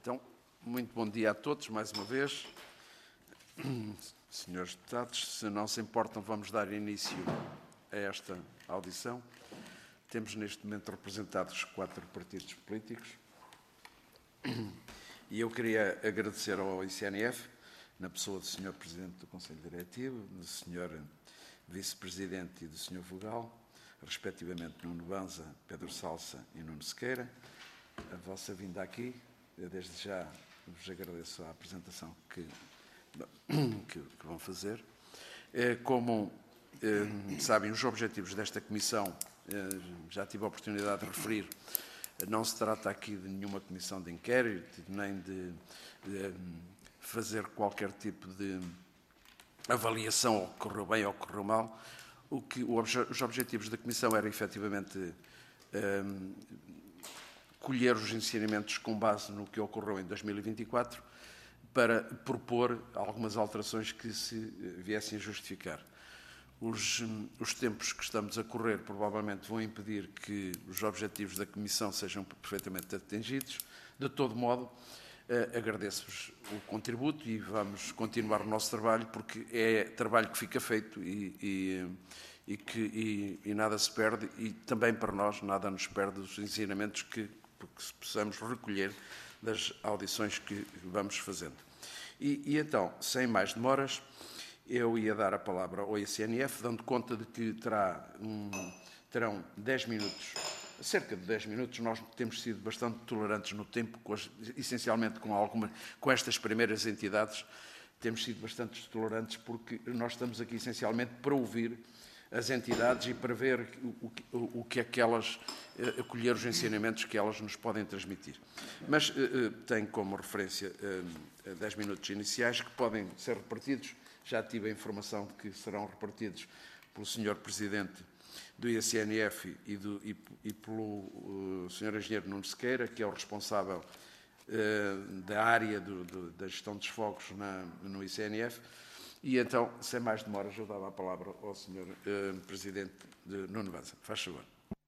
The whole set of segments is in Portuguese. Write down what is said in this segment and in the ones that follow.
Então, muito bom dia a todos, mais uma vez. Senhores deputados, se não se importam, vamos dar início a esta audição. Temos neste momento representados 4 partidos políticos e eu queria agradecer ao ICNF, na pessoa do Sr. Presidente do Conselho Diretivo, do Sr. Vice-Presidente e do Sr. Vogal, respectivamente Nuno Banza, Pedro Salsa e Nuno Sequeira, a vossa vinda aqui. Eu desde já vos agradeço a apresentação que vão fazer. Como sabem, os objetivos desta comissão, já tive a oportunidade de referir, não se trata aqui de nenhuma comissão de inquérito, nem de fazer qualquer tipo de avaliação ao que correu bem ou que correu mal. Os objetivos da comissão eram efetivamente colher os ensinamentos com base no que ocorreu em 2024 para propor algumas alterações que se viessem a justificar. Os tempos que estamos a correr provavelmente vão impedir que os objetivos da Comissão sejam perfeitamente atingidos. De todo modo, agradeço-vos o contributo e vamos continuar o nosso trabalho, porque é trabalho que fica feito e nada se perde, e também para nós nada nos perde os ensinamentos que possamos recolher das audições que vamos fazendo. E então, sem mais demoras, eu ia dar a palavra ao ICNF, dando conta de que terão 10 minutos, cerca de 10 minutos. Nós temos sido bastante tolerantes no tempo, essencialmente com estas primeiras entidades, temos sido bastante tolerantes porque nós estamos aqui essencialmente para ouvir as entidades e para ver o que é que elas, acolher os ensinamentos que elas nos podem transmitir. Mas tenho como referência 10 minutos iniciais que podem ser repartidos. Já tive a informação de que serão repartidos pelo Sr. Presidente do ICNF e pelo Sr. Engenheiro Nuno Sequeira, que é o responsável da área da gestão dos fogos no ICNF. E então, sem mais demoras, eu dava a palavra ao Sr. Presidente de Nuno Banza. Faz favor.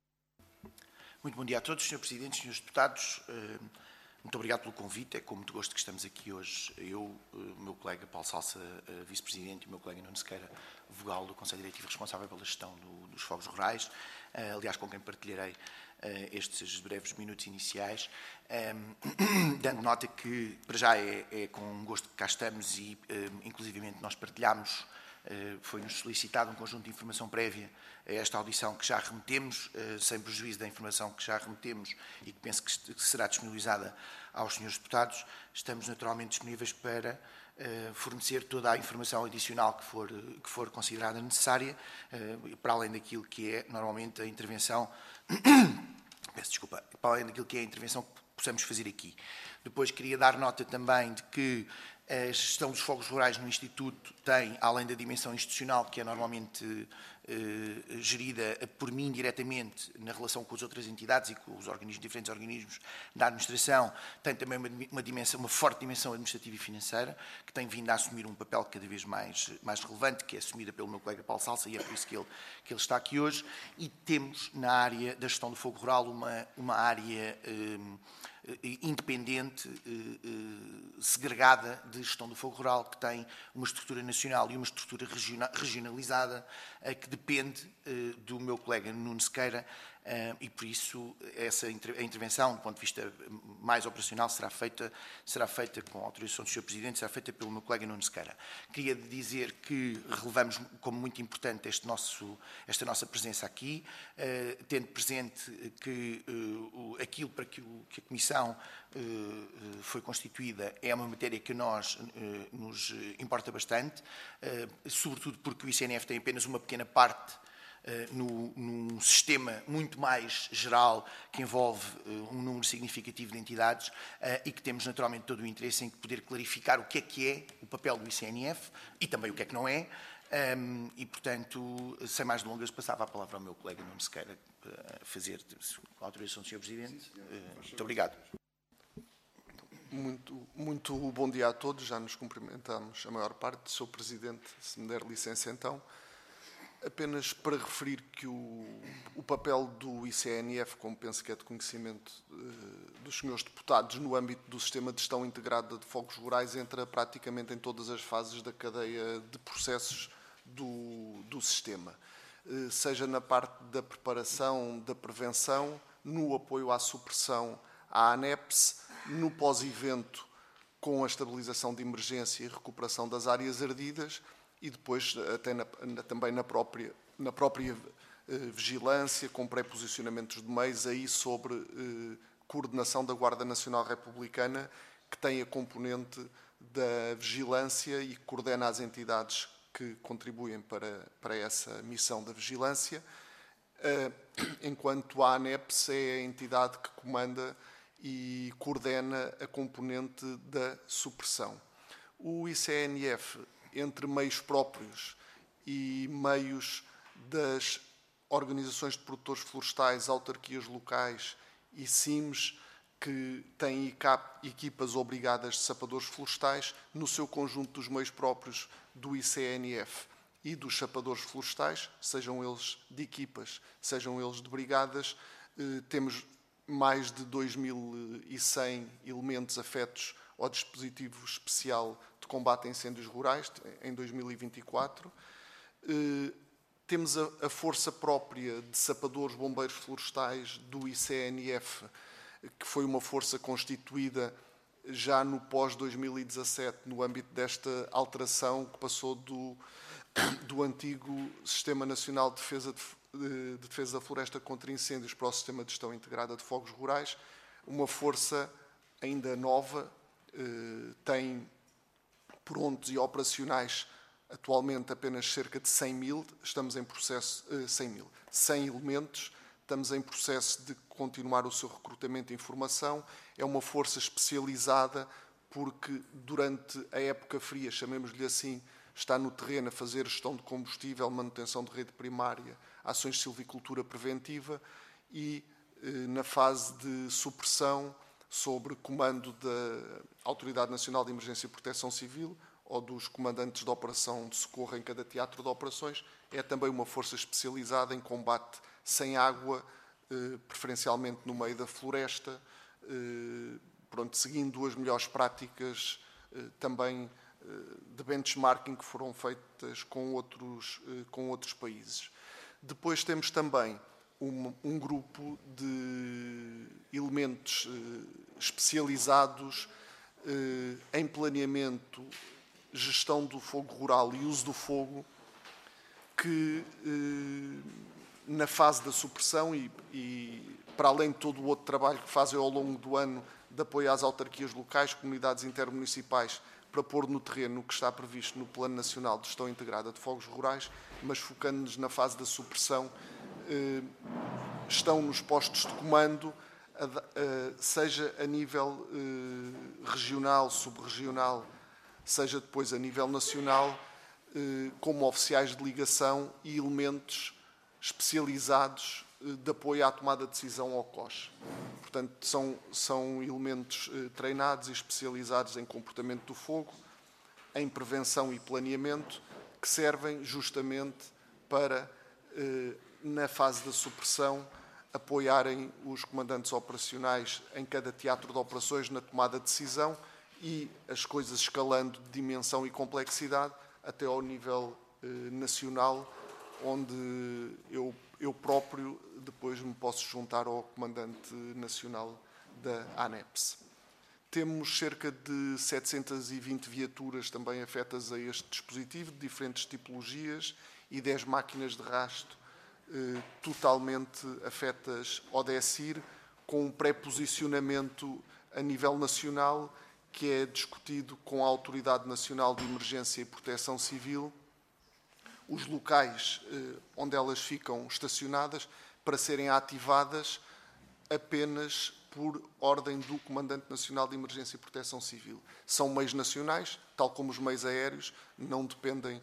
Muito bom dia a todos, Sr. Presidente, Srs. Deputados. Muito obrigado pelo convite. É com muito gosto que estamos aqui hoje. Eu, o meu colega Paulo Salsa, Vice-Presidente, e o meu colega Nuno Sequeira, vogal do Conselho Diretivo responsável pela gestão dos fogos rurais, aliás, com quem partilharei estes breves minutos iniciais, dando nota que, para já, é com gosto que cá estamos e, inclusivamente, nós partilhamos, foi-nos solicitado um conjunto de informação prévia a esta audição que já remetemos, sem prejuízo da informação que já remetemos e que penso que será disponibilizada aos senhores deputados. Estamos naturalmente disponíveis para fornecer toda a informação adicional que for considerada necessária, para além daquilo que é normalmente a intervenção, peço desculpa, para além daquilo que é a intervenção que possamos fazer aqui. Depois queria dar nota também de que a gestão dos fogos rurais no Instituto tem, além da dimensão institucional, que é normalmente gerida por mim diretamente na relação com as outras entidades e com os diferentes organismos da administração, tem também uma forte dimensão administrativa e financeira, que tem vindo a assumir um papel cada vez mais relevante, que é assumida pelo meu colega Paulo Salsa, e é por isso que ele está aqui hoje. E temos, na área da gestão do fogo rural, uma área independente, segregada de gestão do fogo rural, que tem uma estrutura nacional e uma estrutura regionalizada, que depende do meu colega Nuno Sequeira, e por isso a intervenção, do ponto de vista mais operacional, será feita com a autorização do Sr. Presidente, será feita pelo meu colega Nuno Sequeira. Queria dizer que relevamos como muito importante esta nossa presença aqui, tendo presente que aquilo para que a Comissão foi constituída é uma matéria que nos importa bastante, sobretudo porque o ICNF tem apenas uma pequena parte num sistema muito mais geral que envolve um número significativo de entidades, e que temos naturalmente todo o interesse em poder clarificar o que é o papel do ICNF e também o que não é. E, portanto, sem mais delongas, passava a palavra ao meu colega Nuno Sequeira para fazer a autorização do Sr. Presidente. Muito obrigado. Muito bom dia a todos. Já nos cumprimentamos a maior parte. Sr. Presidente, se me der licença então, apenas para referir que o papel do ICNF, como penso que é de conhecimento dos senhores deputados no âmbito do Sistema de Gestão Integrada de Fogos Rurais entra praticamente em todas as fases da cadeia de processos do sistema. Seja na parte da preparação, da prevenção, no apoio à supressão à ANEPS, no pós-evento com a estabilização de emergência e recuperação das áreas ardidas e depois até também na própria vigilância, com pré-posicionamentos de meios aí sobre coordenação da Guarda Nacional Republicana, que tem a componente da vigilância e que coordena as entidades que contribuem para essa missão da vigilância, enquanto a ANEPS é a entidade que comanda e coordena a componente da supressão. O ICNF, entre meios próprios e meios das organizações de produtores florestais, autarquias locais e CIMs, que têm equipas obrigadas de sapadores florestais, no seu conjunto dos meios próprios do ICNF e dos sapadores florestais, sejam eles de equipas, sejam eles de brigadas, temos mais de 2.100 elementos afetos ao dispositivo especial de combate a incêndios rurais em 2024. Temos a força própria de sapadores bombeiros florestais do ICNF, que foi uma força constituída já no pós-2017, no âmbito desta alteração que passou do antigo Sistema Nacional de Defesa da Floresta contra Incêndios para o Sistema de Gestão Integrada de Fogos Rurais, uma força ainda nova, tem prontos e operacionais atualmente apenas cerca de 100 elementos. Estamos em processo de continuar o seu recrutamento e informação. É uma força especializada porque durante a época fria, chamemos-lhe assim, está no terreno a fazer gestão de combustível, manutenção de rede primária, ações de silvicultura preventiva e na fase de supressão, sobre comando da Autoridade Nacional de Emergência e Proteção Civil ou dos comandantes de operação de socorro em cada teatro de operações, é também uma força especializada em combate sem água, preferencialmente no meio da floresta, seguindo as melhores práticas também de benchmarking que foram feitas com outros países. Depois temos também um grupo de elementos especializados em planeamento, gestão do fogo rural e uso do fogo, que na fase da supressão e para além de todo o outro trabalho que fazem ao longo do ano de apoio às autarquias locais, comunidades intermunicipais, para pôr no terreno o que está previsto no Plano Nacional de Gestão Integrada de Fogos Rurais, mas focando-nos na fase da supressão, estão nos postos de comando, seja a nível regional, subregional, seja depois a nível nacional, como oficiais de ligação e elementos especializados de apoio à tomada de decisão ao COS. Portanto, são elementos treinados e especializados em comportamento do fogo, em prevenção e planeamento, que servem justamente para, na fase da supressão, apoiarem os comandantes operacionais em cada teatro de operações na tomada de decisão e as coisas escalando de dimensão e complexidade até ao nível nacional, onde eu próprio depois me posso juntar ao comandante nacional da ANEPS. Temos cerca de 720 viaturas também afetas a este dispositivo, de diferentes tipologias, e 10 máquinas de rasto totalmente afetas ao DECIR, com um pré-posicionamento a nível nacional que é discutido com a Autoridade Nacional de Emergência e Proteção Civil, os locais onde elas ficam estacionadas para serem ativadas apenas por ordem do Comandante Nacional de Emergência e Proteção Civil. São meios nacionais, tal como os meios aéreos, não dependem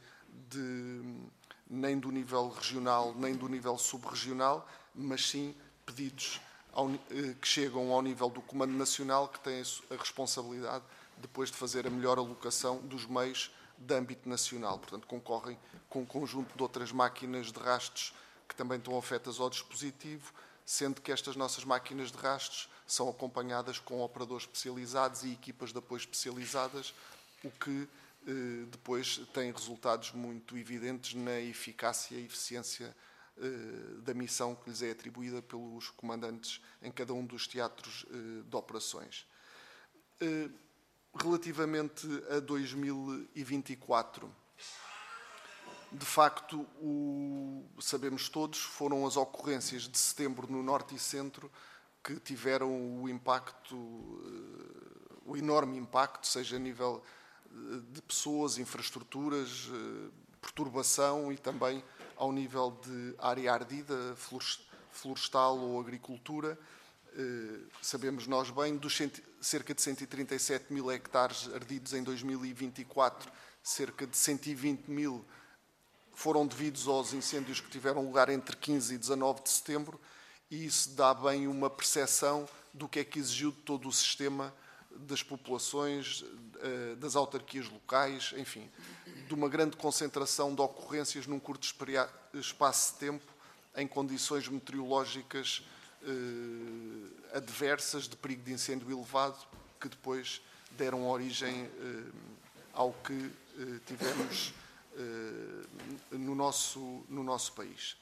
nem do nível regional, nem do nível subregional, mas sim pedidos que chegam ao nível do Comando Nacional, que tem a responsabilidade depois de fazer a melhor alocação dos meios de âmbito nacional. Portanto, concorrem com um conjunto de outras máquinas de rastros que também estão afetas ao dispositivo, sendo que estas nossas máquinas de rastros são acompanhadas com operadores especializados e equipas de apoio especializadas, o que depois tem resultados muito evidentes na eficácia e eficiência da missão que lhes é atribuída pelos comandantes em cada um dos teatros de operações. Relativamente a 2024, de facto, sabemos todos, foram as ocorrências de setembro no Norte e Centro que tiveram o impacto, o enorme impacto, seja a nível de pessoas, infraestruturas, perturbação e também ao nível de área ardida, florestal ou agricultura. Sabemos nós bem, dos cerca de 137 mil hectares ardidos em 2024, cerca de 120 mil foram devidos aos incêndios que tiveram lugar entre 15 e 19 de setembro, e isso dá bem uma percepção do que é que exigiu de todo o sistema das populações, das autarquias locais, enfim, de uma grande concentração de ocorrências num curto espaço de tempo, em condições meteorológicas adversas, de perigo de incêndio elevado, que depois deram origem ao que tivemos no nosso país.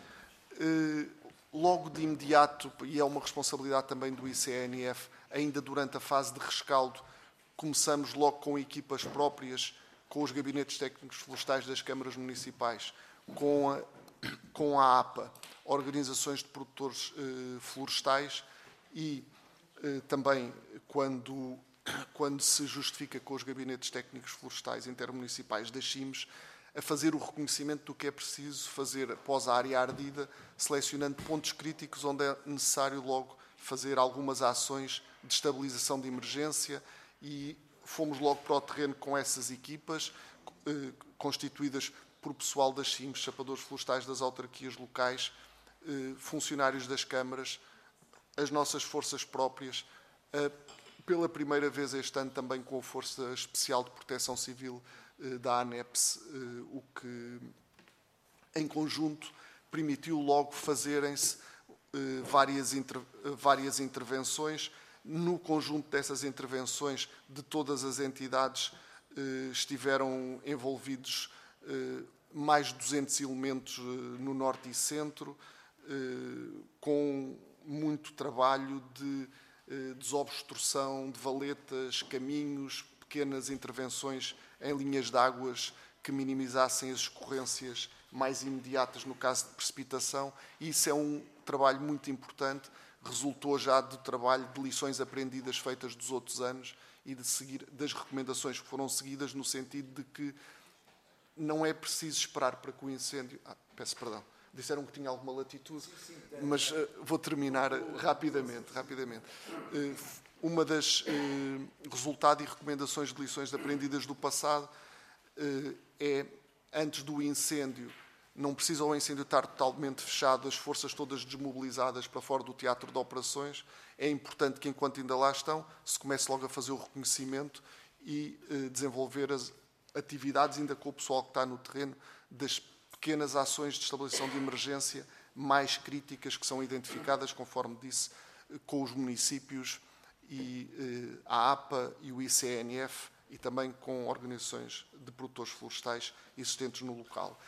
Logo de imediato, e é uma responsabilidade também do ICNF, ainda durante a fase de rescaldo, começamos logo com equipas próprias, com os gabinetes técnicos florestais das câmaras municipais, com a APA, organizações de produtores florestais, e também quando se justifica com os gabinetes técnicos florestais intermunicipais das CIMs, a fazer o reconhecimento do que é preciso fazer após a área ardida, selecionando pontos críticos onde é necessário logo fazer algumas ações de estabilização de emergência, e fomos logo para o terreno com essas equipas, constituídas por pessoal das CIMs, chapadores florestais das autarquias locais, funcionários das câmaras, as nossas forças próprias, pela primeira vez este ano também com a Força Especial de Proteção Civil da ANEPS, o que em conjunto permitiu logo fazerem-se várias intervenções. No conjunto dessas intervenções, de todas as entidades, estiveram envolvidos mais de 200 elementos no Norte e Centro, com muito trabalho de desobstrução de valetas, caminhos, pequenas intervenções em linhas de águas que minimizassem as escorrências mais imediatas no caso de precipitação. E isso é um trabalho muito importante, resultou já do trabalho de lições aprendidas feitas dos outros anos e das recomendações que foram seguidas, no sentido de que não é preciso esperar para que o incêndio... peço perdão. Disseram que tinha alguma latitude, mas vou terminar rapidamente. Uma das resultados e recomendações de lições aprendidas do passado é, antes do incêndio, não precisa o incêndio estar totalmente fechado, as forças todas desmobilizadas para fora do teatro de operações. É importante que, enquanto ainda lá estão, se comece logo a fazer o reconhecimento e desenvolver as atividades, ainda com o pessoal que está no terreno, das pequenas ações de estabilização de emergência mais críticas que são identificadas, conforme disse, com os municípios e a APA e o ICNF, e também com organizações de produtores florestais existentes no local.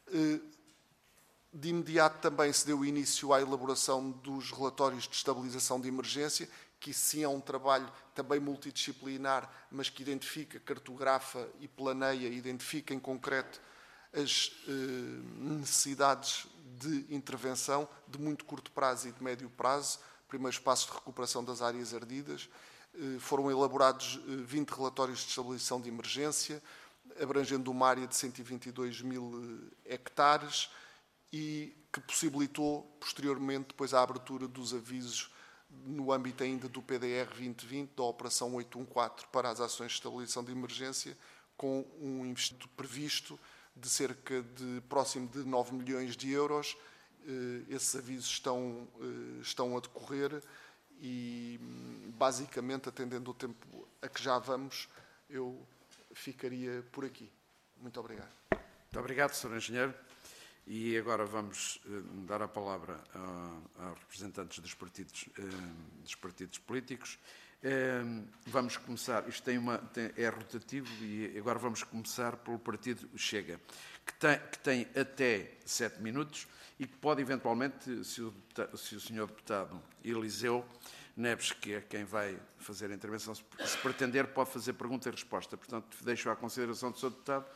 De imediato também se deu início à elaboração dos relatórios de estabilização de emergência, que sim é um trabalho também multidisciplinar, mas que identifica, cartografa e planeia, identifica em concreto as necessidades de intervenção de muito curto prazo e de médio prazo, primeiros passos de recuperação das áreas ardidas. Foram elaborados 20 relatórios de estabilização de emergência, abrangendo uma área de 122 mil hectares, e que possibilitou, posteriormente, depois a abertura dos avisos no âmbito ainda do PDR 2020, da Operação 814, para as ações de estabilização de emergência, com um investimento previsto de cerca de próximo de 9 milhões de euros. Esses avisos estão a decorrer e, basicamente, atendendo o tempo a que já vamos, eu ficaria por aqui. Muito obrigado. Muito obrigado, Sr. Engenheiro. E agora vamos dar a palavra aos representantes dos partidos políticos. Vamos começar, isto é rotativo, e agora vamos começar pelo partido Chega, que tem até 7 minutos e que pode eventualmente, se o senhor deputado Eliseu Neves, que é quem vai fazer a intervenção, se pretender, pode fazer pergunta e resposta. Portanto, deixo à consideração do senhor deputado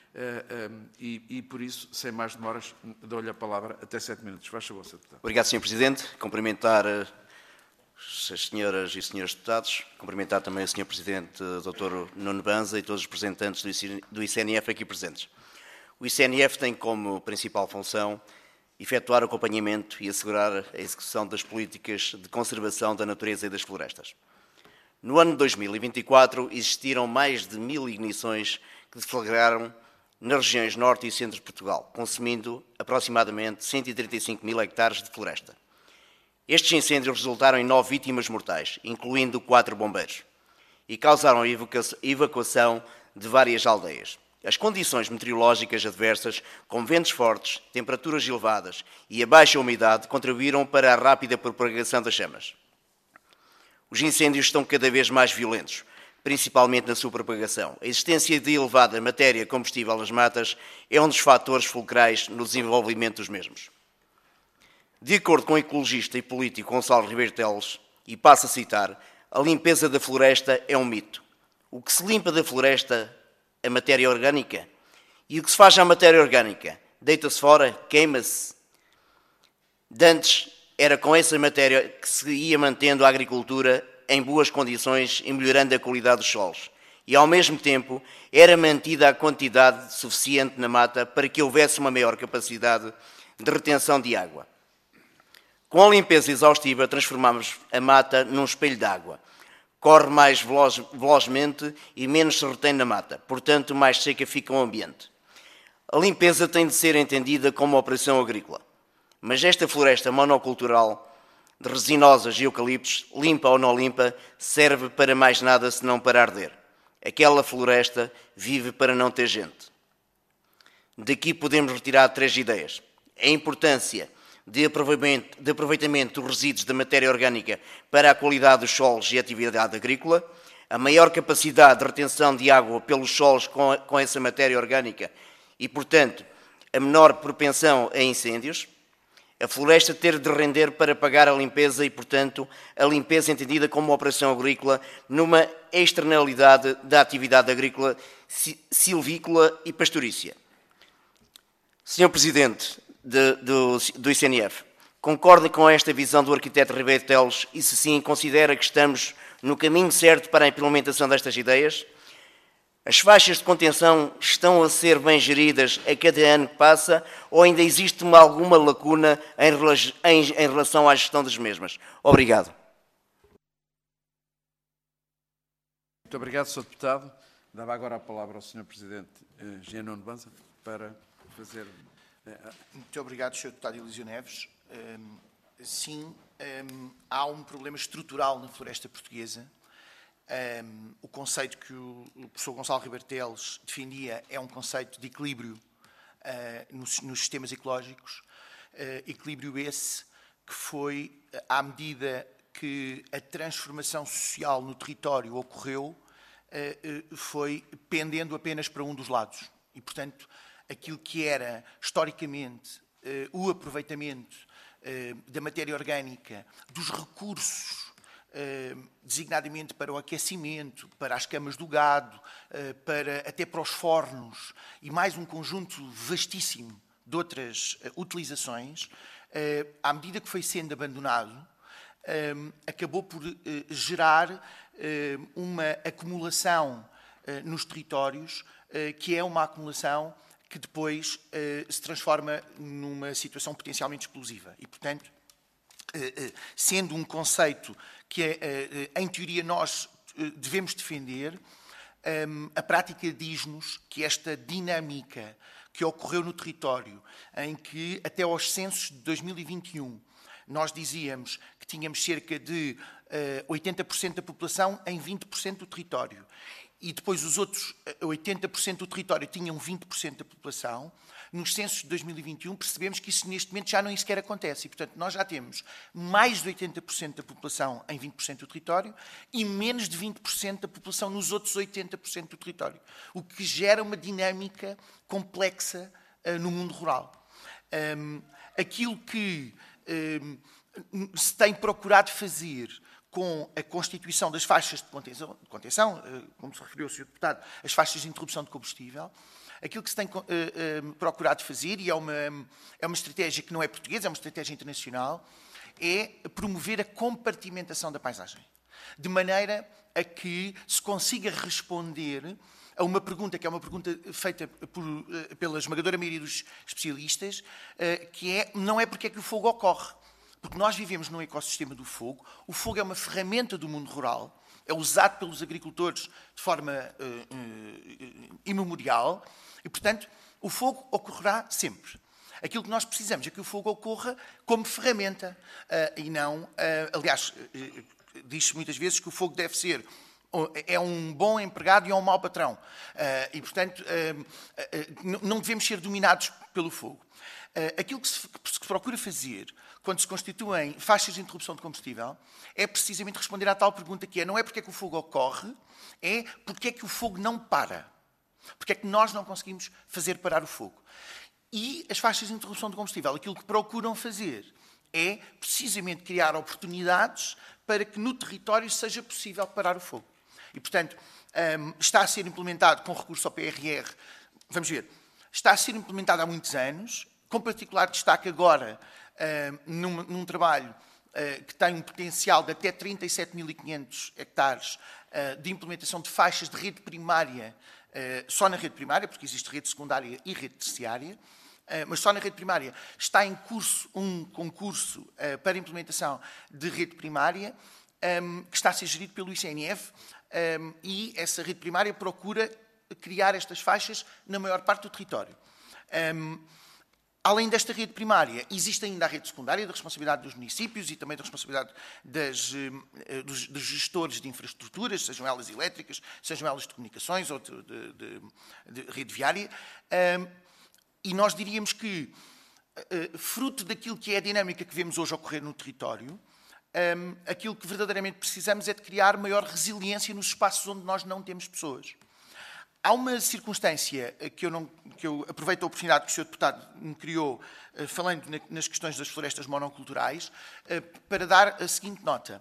e por isso, sem mais demoras, dou-lhe a palavra até 7 minutos. Faz favor, senhor deputado. Obrigado, senhor Presidente. Cumprimentar as senhoras e senhores deputados, cumprimentar também o senhor Presidente, Dr. Nuno Banza, e todos os representantes do ICNF aqui presentes. O ICNF tem como principal função efetuar o acompanhamento e assegurar a execução das políticas de conservação da natureza e das florestas. No ano de 2024, existiram mais de 1000 ignições que deflagraram nas regiões norte e centro de Portugal, consumindo aproximadamente 135.000 hectares de floresta. Estes incêndios resultaram em 9 vítimas mortais, incluindo 4 bombeiros, e causaram a evacuação de várias aldeias. As condições meteorológicas adversas, como ventos fortes, temperaturas elevadas e a baixa umidade, contribuíram para a rápida propagação das chamas. Os incêndios estão cada vez mais violentos, principalmente na sua propagação. A existência de elevada matéria combustível nas matas é um dos fatores fulcrais no desenvolvimento dos mesmos. De acordo com o ecologista e político Gonçalo Ribeiro Teles, e passo a citar, a limpeza da floresta é um mito. O que se limpa da floresta, a matéria orgânica. E o que se faz à matéria orgânica? Deita-se fora, queima-se. Dantes era com essa matéria que se ia mantendo a agricultura em boas condições e melhorando a qualidade dos solos. E, ao mesmo tempo, era mantida a quantidade suficiente na mata para que houvesse uma maior capacidade de retenção de água. Com a limpeza exaustiva, transformamos a mata num espelho de água. Corre mais velozmente e menos se retém na mata, portanto, mais seca fica o ambiente. A limpeza tem de ser entendida como operação agrícola. Mas esta floresta monocultural de resinosas e eucaliptos, limpa ou não limpa, serve para mais nada senão para arder. Aquela floresta vive para não ter gente. Daqui podemos retirar 3 ideias. A importância de aproveitamento dos resíduos da matéria orgânica para a qualidade dos solos e a atividade agrícola, a maior capacidade de retenção de água pelos solos com essa matéria orgânica e, portanto, a menor propensão a incêndios, a floresta ter de render para pagar a limpeza e, portanto, a limpeza entendida como uma operação agrícola numa externalidade da atividade agrícola, silvícola e pastorícia. Senhor Presidente do ICNF, concorda com esta visão do arquiteto Ribeiro Teles e, se sim, considera que estamos no caminho certo para a implementação destas ideias? As faixas de contenção estão a ser bem geridas a cada ano que passa ou ainda existe alguma lacuna em relação à gestão das mesmas? Obrigado. Muito obrigado, Sr. Deputado. Dava agora a palavra ao Sr. Presidente Jean Nuno Banza para fazer... Muito obrigado, Sr. Deputado Eliseu Neves. Sim, há um problema estrutural na floresta portuguesa. O conceito que o professor Gonçalo Ribeiro Teles defendia é um conceito de equilíbrio nos sistemas ecológicos. Equilíbrio esse que foi, à medida que a transformação social no território ocorreu, foi pendendo apenas para um dos lados. E, portanto, aquilo que era, historicamente, o aproveitamento da matéria orgânica, dos recursos, designadamente para o aquecimento, para as camas do gado, até para os fornos e mais um conjunto vastíssimo de outras utilizações, à medida que foi sendo abandonado, acabou por gerar uma acumulação nos territórios, que é uma acumulação que depois se transforma numa situação potencialmente explosiva. E, portanto, sendo um conceito que, em teoria, nós devemos defender, a prática diz-nos que esta dinâmica que ocorreu no território, em que até aos censos de 2021 nós dizíamos que tínhamos cerca de 80% da população em 20% do território, e depois os outros 80% do território tinham 20% da população, nos censos de 2021 percebemos que isso neste momento já nem sequer acontece. E, portanto, nós já temos mais de 80% da população em 20% do território e menos de 20% da população nos outros 80% do território, o que gera uma dinâmica complexa no mundo rural. Aquilo que se tem procurado fazer com a constituição das faixas de contenção, como se referiu o Sr. Deputado, as faixas de interrupção de combustível, aquilo que se tem procurado fazer, e é uma estratégia que não é portuguesa, é uma estratégia internacional, é promover a compartimentação da paisagem, de maneira a que se consiga responder a uma pergunta, que é uma pergunta feita pela esmagadora maioria dos especialistas, que é, não é porque é que o fogo ocorre. Porque nós vivemos num ecossistema do fogo, o fogo é uma ferramenta do mundo rural, é usado pelos agricultores de forma imemorial e, portanto, o fogo ocorrerá sempre. Aquilo que nós precisamos é que o fogo ocorra como ferramenta e não... aliás, diz-se muitas vezes que o fogo deve ser... é um bom empregado e é um mau patrão. E, portanto, não devemos ser dominados pelo fogo. Aquilo que se procura fazer quando se constituem faixas de interrupção de combustível é precisamente responder à tal pergunta que é, não é porque é que o fogo ocorre, é porque é que o fogo não para. Porque é que nós não conseguimos fazer parar o fogo. E as faixas de interrupção de combustível, aquilo que procuram fazer é precisamente criar oportunidades para que no território seja possível parar o fogo. E, portanto, está a ser implementado com recurso ao PRR, vamos ver, está a ser implementado há muitos anos, com particular destaque agora num trabalho que tem um potencial de até 37.500 hectares de implementação de faixas de rede primária, só na rede primária, porque existe rede secundária e rede terciária, mas só na rede primária está em curso um concurso para implementação de rede primária, que está a ser gerido pelo ICNF, e essa rede primária procura criar estas faixas na maior parte do território. Além desta rede primária, existe ainda a rede secundária, da responsabilidade dos municípios e também da responsabilidade dos gestores de infraestruturas, sejam elas elétricas, sejam elas de comunicações ou de rede viária. E nós diríamos que, fruto daquilo que é a dinâmica que vemos hoje ocorrer no território, aquilo que verdadeiramente precisamos é de criar maior resiliência nos espaços onde nós não temos pessoas. Há uma circunstância que eu aproveito a oportunidade que o Sr. Deputado me criou, falando nas questões das florestas monoculturais, para dar a seguinte nota.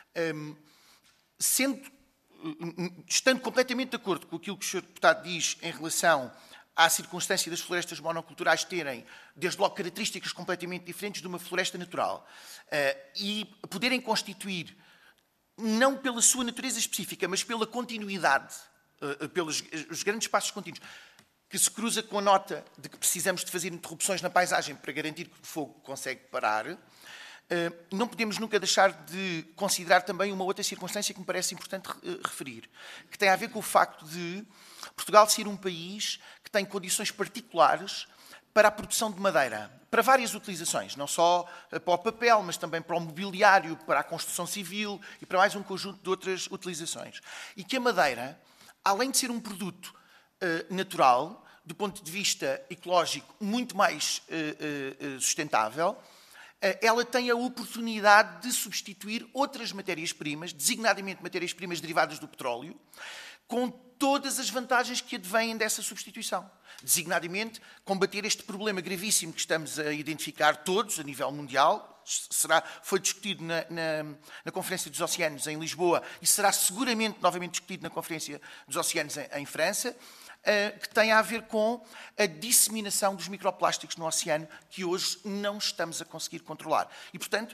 Estando completamente de acordo com aquilo que o Sr. Deputado diz em relação à circunstância das florestas monoculturais terem, desde logo, características completamente diferentes de uma floresta natural e poderem constituir, não pela sua natureza específica, mas pela continuidade, pelos os grandes espaços contínuos, que se cruza com a nota de que precisamos de fazer interrupções na paisagem para garantir que o fogo consegue parar, não podemos nunca deixar de considerar também uma outra circunstância que me parece importante referir, que tem a ver com o facto de Portugal ser um país que tem condições particulares para a produção de madeira, para várias utilizações, não só para o papel, mas também para o mobiliário, para a construção civil e para mais um conjunto de outras utilizações. E que a madeira, além de ser um produto natural, do ponto de vista ecológico, muito mais sustentável, ela tem a oportunidade de substituir outras matérias-primas, designadamente matérias-primas derivadas do petróleo, com todas as vantagens que advêm dessa substituição. Designadamente, combater este problema gravíssimo que estamos a identificar todos, a nível mundial, foi discutido na Conferência dos Oceanos em Lisboa e será seguramente novamente discutido na Conferência dos Oceanos em França, que tem a ver com a disseminação dos microplásticos no oceano, que hoje não estamos a conseguir controlar. E, portanto,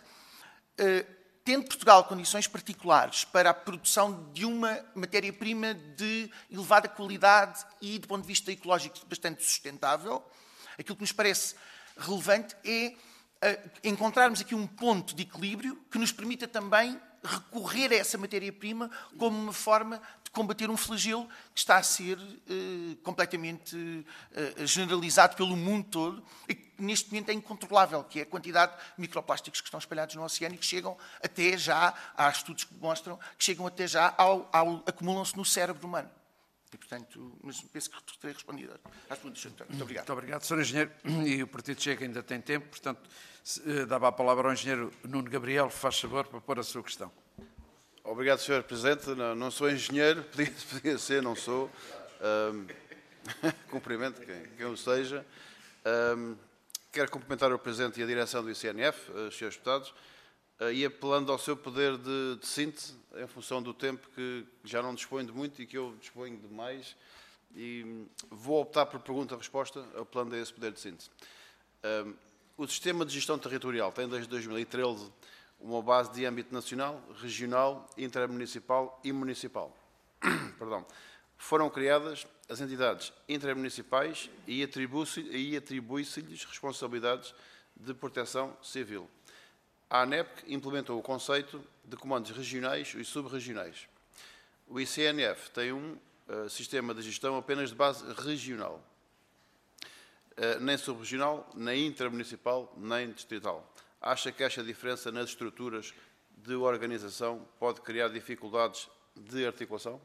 tendo Portugal condições particulares para a produção de uma matéria-prima de elevada qualidade e, do ponto de vista ecológico, bastante sustentável, aquilo que nos parece relevante é encontrarmos aqui um ponto de equilíbrio que nos permita também recorrer a essa matéria-prima como uma forma de combater um flagelo que está a ser completamente generalizado pelo mundo todo e que neste momento é incontrolável, que é a quantidade de microplásticos que estão espalhados no oceano e que chegam até já, há estudos que mostram, que chegam até já acumulam-se no cérebro humano. E, portanto, mas penso que terei respondido às perguntas, Sr. Deputado. Muito obrigado. Muito obrigado, Sr. Engenheiro. E o Partido Chega ainda tem tempo, portanto, dava a palavra ao Engenheiro Nuno Gabriel, faz favor, para pôr a sua questão. Obrigado, Sr. Presidente. Não sou engenheiro, podia ser, não sou. Cumprimento quem o seja. Quero cumprimentar o Presidente e a direção do ICNF, os Srs. Deputados, e apelando ao seu poder de síntese, em função do tempo que já não disponho de muito e que eu disponho de mais, e vou optar por pergunta-resposta, apelando a esse poder de síntese. O Sistema de Gestão Territorial tem, desde 2013, uma base de âmbito nacional, regional, intermunicipal e municipal. Perdão. Foram criadas as entidades intermunicipais e atribui-se-lhes responsabilidades de proteção civil. A ANEPC implementou o conceito de comandos regionais e sub-regionais. O ICNF tem um sistema de gestão apenas de base regional, nem sub-regional, nem intermunicipal, nem distrital. Acha que esta diferença nas estruturas de organização pode criar dificuldades de articulação?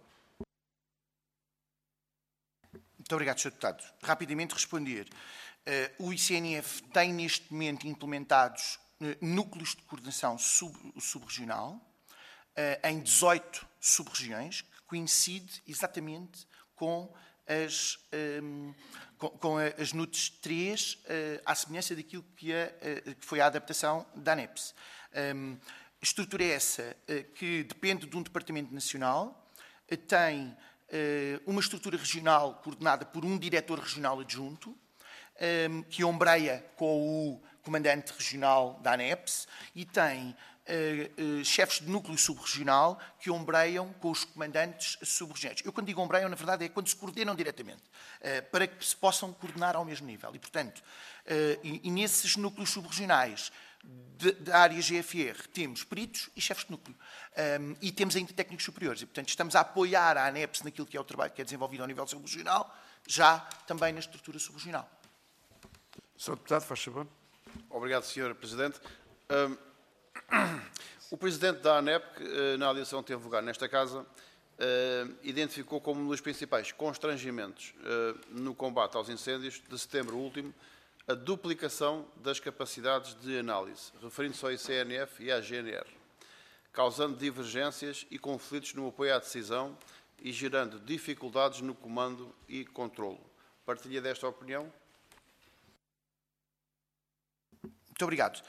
Muito obrigado, Sr. Deputado. Rapidamente responder. O ICNF tem neste momento implementados núcleos de coordenação sub-regional em 18 sub-regiões, que coincide exatamente com as NUTS 3, à semelhança daquilo que foi a adaptação da ANEPS. A estrutura é essa, que depende de um departamento nacional, tem uma estrutura regional coordenada por um diretor regional adjunto, que ombreia com o comandante regional da ANEPS, e tem chefes de núcleo sub-regional que ombreiam com os comandantes sub-regionais. Eu, quando digo ombreiam, na verdade, é quando se coordenam diretamente, para que se possam coordenar ao mesmo nível. E, portanto, nesses núcleos sub-regionais da área GFR, temos peritos e chefes de núcleo. E temos ainda técnicos superiores. E, portanto, estamos a apoiar a ANEPS naquilo que é o trabalho que é desenvolvido ao nível sub-regional, já também na estrutura sub-regional. Sr. Deputado, faz favor. Obrigado, Sr. Presidente. O Presidente da ANEPC, na audição que teve lugar nesta Casa, identificou como um dos principais constrangimentos no combate aos incêndios de setembro último a duplicação das capacidades de análise, referindo-se ao ICNF e à GNR, causando divergências e conflitos no apoio à decisão e gerando dificuldades no comando e controlo. Partilha desta opinião? Muito obrigado.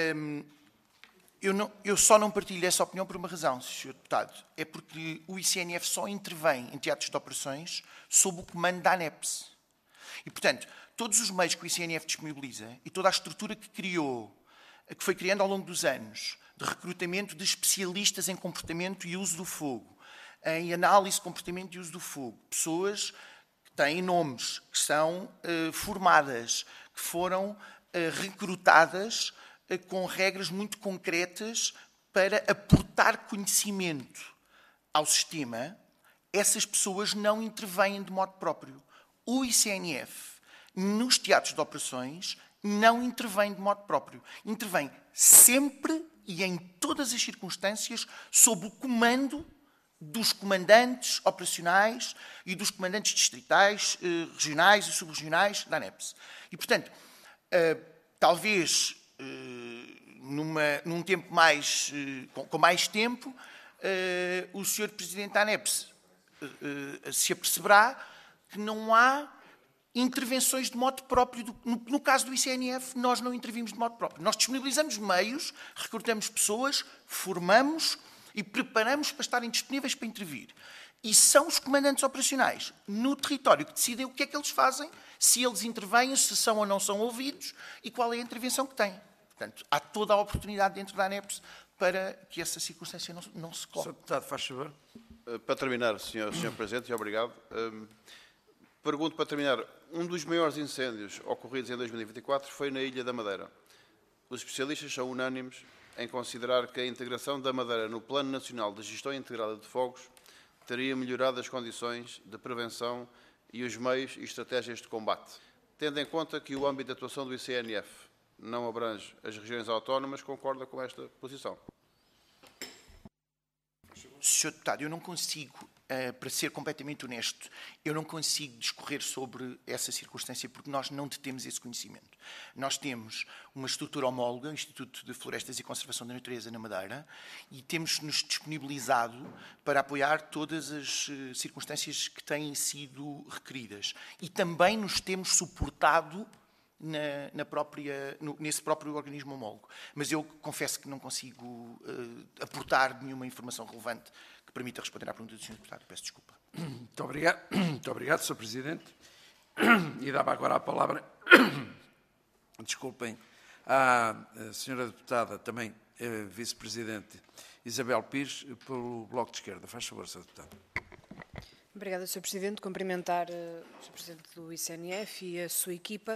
Eu só não partilho essa opinião por uma razão, Sr. Deputado. É porque o ICNF só intervém em teatros de operações sob o comando da ANEPS. E, portanto, todos os meios que o ICNF disponibiliza e toda a estrutura que foi criando ao longo dos anos, de recrutamento de especialistas em comportamento e uso do fogo, em análise de comportamento e uso do fogo, pessoas que têm nomes, que são formadas, que foram recrutadas com regras muito concretas para aportar conhecimento ao sistema, essas pessoas não intervêm de modo próprio. O ICNF, nos teatros de operações, não intervém de modo próprio. Intervém sempre e em todas as circunstâncias sob o comando dos comandantes operacionais e dos comandantes distritais, regionais e sub-regionais da ANEPS. E, portanto, talvez num tempo com mais tempo, o Sr. Presidente da ANEPS se aperceberá que não há intervenções de modo próprio. No caso do ICNF, nós não intervimos de modo próprio. Nós disponibilizamos meios, recrutamos pessoas, formamos e preparamos para estarem disponíveis para intervir. E são os comandantes operacionais no território que decidem o que é que eles fazem, se eles intervêm, se são ou não são ouvidos e qual é a intervenção que têm. Portanto, há toda a oportunidade dentro da ANEPS para que essa circunstância não se coloque. Sr. Deputado, faz favor. Para terminar, Sr. Presidente, e obrigado. Pergunto para terminar, um dos maiores incêndios ocorridos em 2024 foi na Ilha da Madeira. Os especialistas são unânimes em considerar que a integração da Madeira no Plano Nacional de Gestão Integrada de Fogos teria melhorado as condições de prevenção e os meios e estratégias de combate. Tendo em conta que o âmbito de atuação do ICNF não abrange as regiões autónomas, concorda com esta posição? Sr. Deputado, eu não consigo para ser completamente honesto, eu não consigo discorrer sobre essa circunstância porque nós não detemos esse conhecimento. Nós temos uma estrutura homóloga, o Instituto de Florestas e Conservação da Natureza na Madeira, e temos-nos disponibilizado para apoiar todas as circunstâncias que têm sido requeridas. E também nos temos suportado nesse próprio organismo homólogo. Mas eu confesso que não consigo aportar nenhuma informação relevante que permita responder à pergunta do Sr. Deputado. Peço desculpa. Muito obrigado, Sr. Presidente. E dava agora a palavra, desculpem, à Sra. Deputada, também Vice-Presidente Isabel Pires, pelo Bloco de Esquerda. Faz favor, Sra. Deputada. Obrigada, Sr. Presidente. Cumprimentar o Sr. Presidente do ICNF e a sua equipa.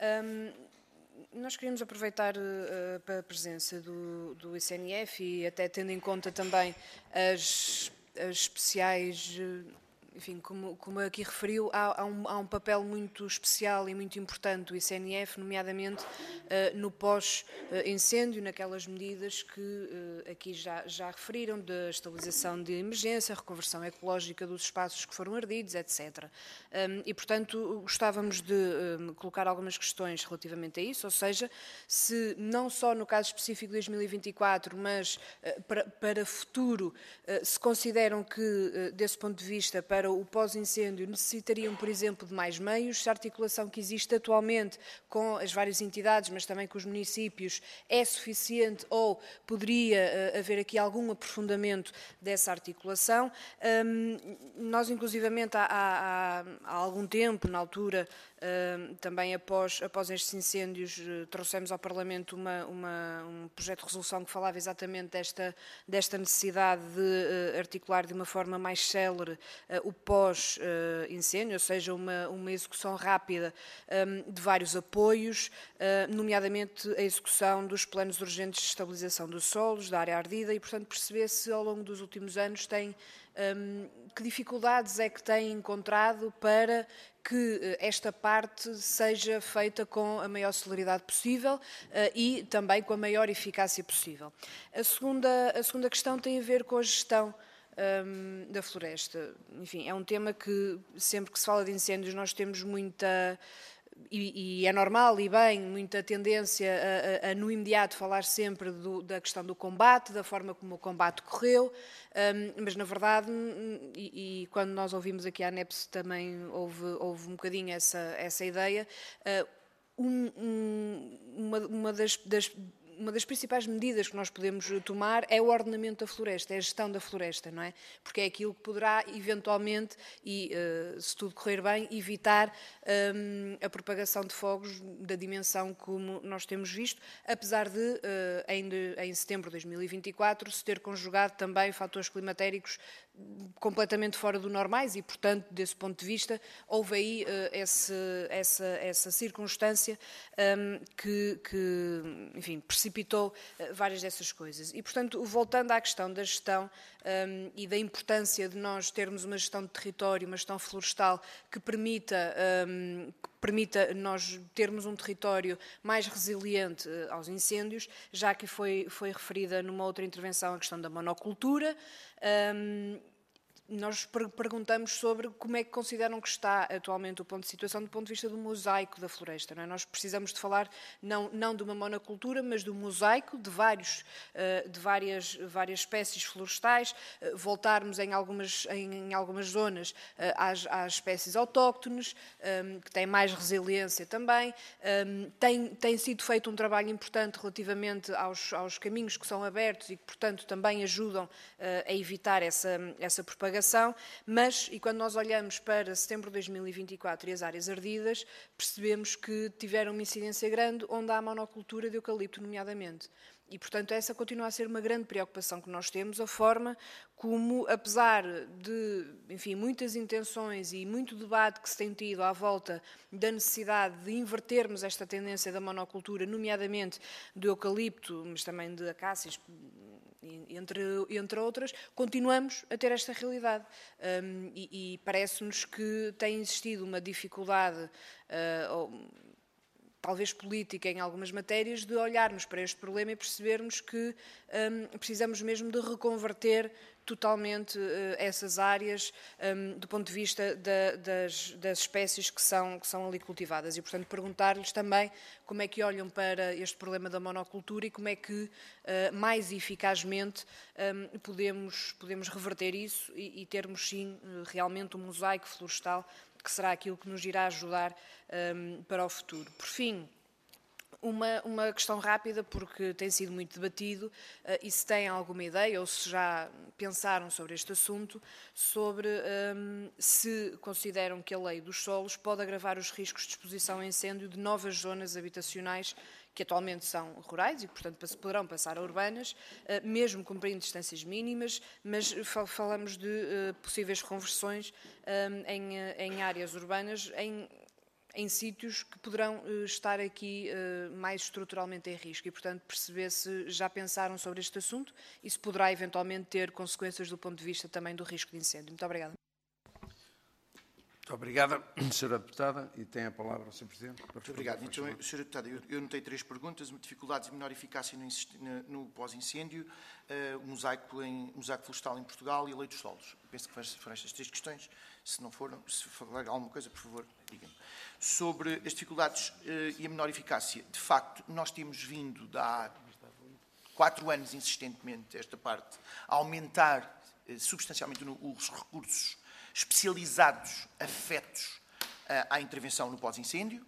Nós queríamos aproveitar a presença do ICNF e até tendo em conta também as especiais, enfim, como aqui referiu, há um papel muito especial e muito importante do ICNF, nomeadamente no pós-incêndio, naquelas medidas que aqui já referiram, da estabilização de emergência, reconversão ecológica dos espaços que foram ardidos, etc. E, portanto, gostávamos de colocar algumas questões relativamente a isso, ou seja, se não só no caso específico de 2024, mas para futuro, se consideram que, desse ponto de vista, para o pós-incêndio, necessitariam, por exemplo, de mais meios, se a articulação que existe atualmente com as várias entidades, mas também com os municípios, é suficiente ou poderia haver aqui algum aprofundamento dessa articulação. Nós, inclusivamente, há algum tempo, na altura, também após estes incêndios, trouxemos ao Parlamento um projeto de resolução que falava exatamente desta necessidade de articular de uma forma mais célere o pós-incêndio, ou seja, uma execução rápida de vários apoios, nomeadamente a execução dos planos urgentes de estabilização dos solos, da área ardida, e, portanto, perceber se ao longo dos últimos anos que dificuldades é que tem encontrado para que esta parte seja feita com a maior celeridade possível e também com a maior eficácia possível. A segunda questão tem a ver com a gestão da floresta. Enfim, é um tema que sempre que se fala de incêndios nós temos muita... E é normal e bem, muita tendência a no imediato falar sempre da questão do combate, da forma como o combate correu, mas na verdade, e quando nós ouvimos aqui a ANEPS também houve um bocadinho essa ideia, uma das principais medidas que nós podemos tomar é o ordenamento da floresta, é a gestão da floresta, não é? Porque é aquilo que poderá, eventualmente, e se tudo correr bem, evitar a propagação de fogos da dimensão como nós temos visto, apesar de, em setembro de 2024, se ter conjugado também fatores climatéricos completamente fora do normais e, portanto, desse ponto de vista, houve aí essa circunstância que, enfim, precipitou várias dessas coisas. E, portanto, voltando à questão da gestão e da importância de nós termos uma gestão de território, uma gestão florestal que permita nós termos um território mais resiliente aos incêndios, já que foi referida numa outra intervenção a questão da monocultura. Nós perguntamos sobre como é que consideram que está atualmente o ponto de situação do ponto de vista do mosaico da floresta. Não é? Nós precisamos de falar não de uma monocultura, mas do mosaico de várias espécies florestais, voltarmos em algumas zonas às espécies autóctones, que têm mais resiliência também. Tem sido feito um trabalho importante relativamente aos caminhos que são abertos e que, portanto, também ajudam a evitar essa propagação. Mas, e quando nós olhamos para setembro de 2024 e as áreas ardidas, percebemos que tiveram uma incidência grande onde há monocultura de eucalipto, nomeadamente. E, portanto, essa continua a ser uma grande preocupação que nós temos, a forma como, apesar de, enfim, muitas intenções e muito debate que se tem tido à volta da necessidade de invertermos esta tendência da monocultura, nomeadamente do eucalipto, mas também de acácias, entre outras, continuamos a ter esta realidade. E parece-nos que tem existido uma dificuldade, talvez política em algumas matérias, de olharmos para este problema e percebermos que precisamos mesmo de reconverter totalmente essas áreas do ponto de vista das espécies que são ali cultivadas. E, portanto, perguntar-lhes também como é que olham para este problema da monocultura e como é que mais eficazmente podemos reverter isso e termos, sim, realmente um mosaico florestal que será aquilo que nos irá ajudar para o futuro. Por fim, uma questão rápida, porque tem sido muito debatido, e se têm alguma ideia ou se já pensaram sobre este assunto, sobre se consideram que a lei dos solos pode agravar os riscos de exposição a incêndio de novas zonas habitacionais que atualmente são rurais e, portanto, poderão passar a urbanas, mesmo cumprindo distâncias mínimas, mas falamos de possíveis conversões em áreas urbanas, em sítios que poderão estar aqui mais estruturalmente em risco e, portanto, perceber se já pensaram sobre este assunto e se poderá eventualmente ter consequências do ponto de vista também do risco de incêndio. Muito obrigada. Muito obrigada, Sra. Deputada. E tem a palavra o Sr. Presidente. Muito obrigado. Então, Sra. Deputada, eu notei 3 perguntas. Dificuldades e menor eficácia no pós-incêndio, o mosaico florestal em Portugal e a lei dos solos. Penso que foram estas 3 questões. Se não foram, se falar alguma coisa, por favor, diga-me. Sobre as dificuldades e a menor eficácia, de facto, nós temos vindo há 4 anos insistentemente, esta parte, a aumentar substancialmente os recursos especializados, afetos à intervenção no pós-incêndio.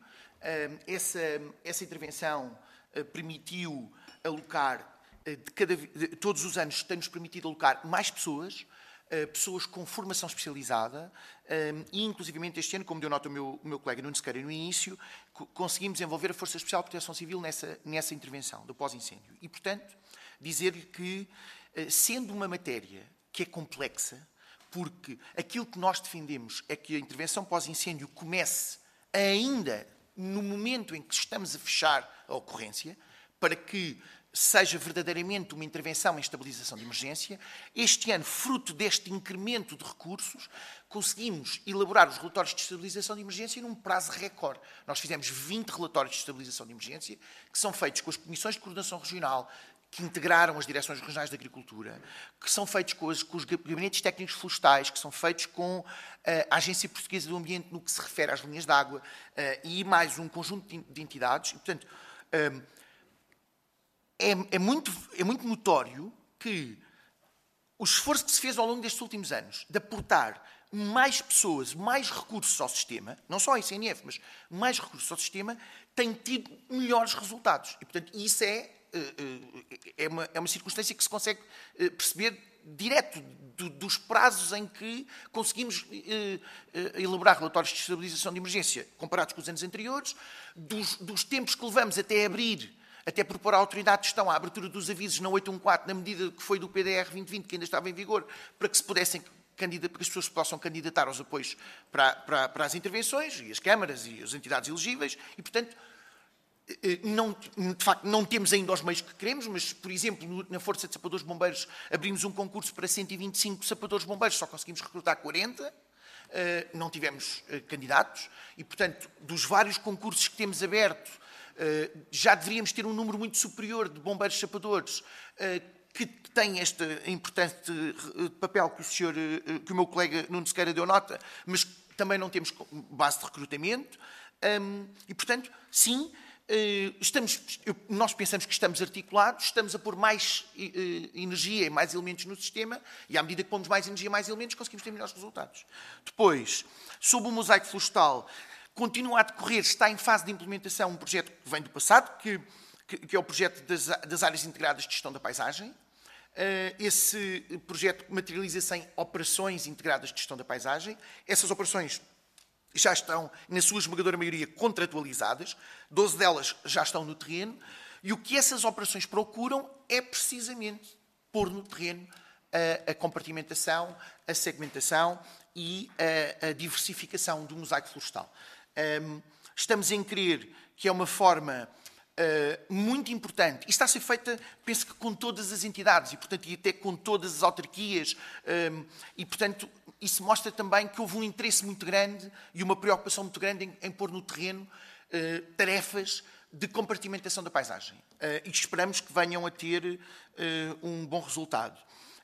Essa intervenção permitiu alocar, todos os anos tem-nos permitido alocar mais pessoas com formação especializada e, inclusivamente, este ano, como deu nota o meu colega Nuno Sequeira no início, conseguimos envolver a Força Especial de Proteção Civil nessa intervenção do pós-incêndio. E, portanto, dizer-lhe que, sendo uma matéria que é complexa, porque aquilo que nós defendemos é que a intervenção pós-incêndio comece ainda no momento em que estamos a fechar a ocorrência, para que seja verdadeiramente uma intervenção em estabilização de emergência. Este ano, fruto deste incremento de recursos, conseguimos elaborar os relatórios de estabilização de emergência num prazo recorde. Nós fizemos 20 relatórios de estabilização de emergência, que são feitos com as comissões de coordenação regional, que integraram as direções regionais de agricultura, que são feitos com os gabinetes técnicos florestais, que são feitos com a Agência Portuguesa do Ambiente no que se refere às linhas de água e mais um conjunto de entidades. E, portanto, é muito notório que o esforço que se fez ao longo destes últimos anos de aportar mais pessoas, mais recursos ao sistema, não só a ICNF, mas mais recursos ao sistema, tem tido melhores resultados. E, portanto, isso é uma circunstância que se consegue perceber direto dos prazos em que conseguimos elaborar relatórios de estabilização de emergência comparados com os anos anteriores, dos tempos que levamos até abrir, até propor à autoridade de gestão a abertura dos avisos na 814, na medida que foi do PDR 2020, que ainda estava em vigor, para que para que as pessoas possam candidatar aos apoios para as intervenções, e as câmaras e as entidades elegíveis, e, portanto, de facto, não temos ainda os meios que queremos, mas, por exemplo, na Força de Sapadores Bombeiros abrimos um concurso para 125 sapadores bombeiros, só conseguimos recrutar 40, não tivemos candidatos, e, portanto, dos vários concursos que temos aberto, já deveríamos ter um número muito superior de bombeiros sapadores que têm este importante papel que o meu colega Nuno Sequeira deu nota, mas também não temos base de recrutamento, e, portanto, sim, nós pensamos que estamos articulados, estamos a pôr mais energia e mais elementos no sistema, e à medida que pomos mais energia e mais elementos, conseguimos ter melhores resultados. Depois, sobre o mosaico florestal, continua a decorrer, está em fase de implementação um projeto que vem do passado, que é o projeto das áreas integradas de gestão da paisagem. Esse projeto materializa-se em operações integradas de gestão da paisagem. Essas operações já estão, na sua esmagadora maioria, contratualizadas, 12 delas já estão no terreno, e o que essas operações procuram é precisamente pôr no terreno a compartimentação, a segmentação e a diversificação do mosaico florestal. Estamos em crer que é uma forma muito importante, e está a ser feita, penso que com todas as entidades, e, portanto, e até com todas as autarquias, e, portanto, isso mostra também que houve um interesse muito grande e uma preocupação muito grande em pôr no terreno tarefas de compartimentação da paisagem. E esperamos que venham a ter um bom resultado.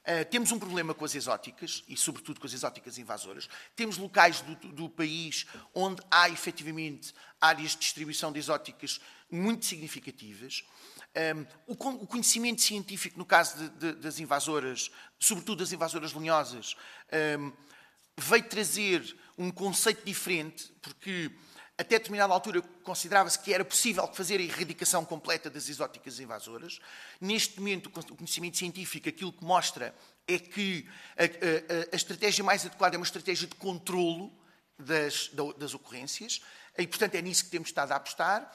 Temos um problema com as exóticas, e sobretudo com as exóticas invasoras. Temos locais do país onde há, efetivamente, áreas de distribuição de exóticas muito significativas. O conhecimento científico, no caso das invasoras, sobretudo das invasoras lenhosas, veio trazer um conceito diferente, porque até determinada altura considerava-se que era possível fazer a erradicação completa das exóticas invasoras. Neste momento, o conhecimento científico, aquilo que mostra é que a estratégia mais adequada é uma estratégia de controlo das ocorrências, e, portanto, é nisso que temos estado a apostar.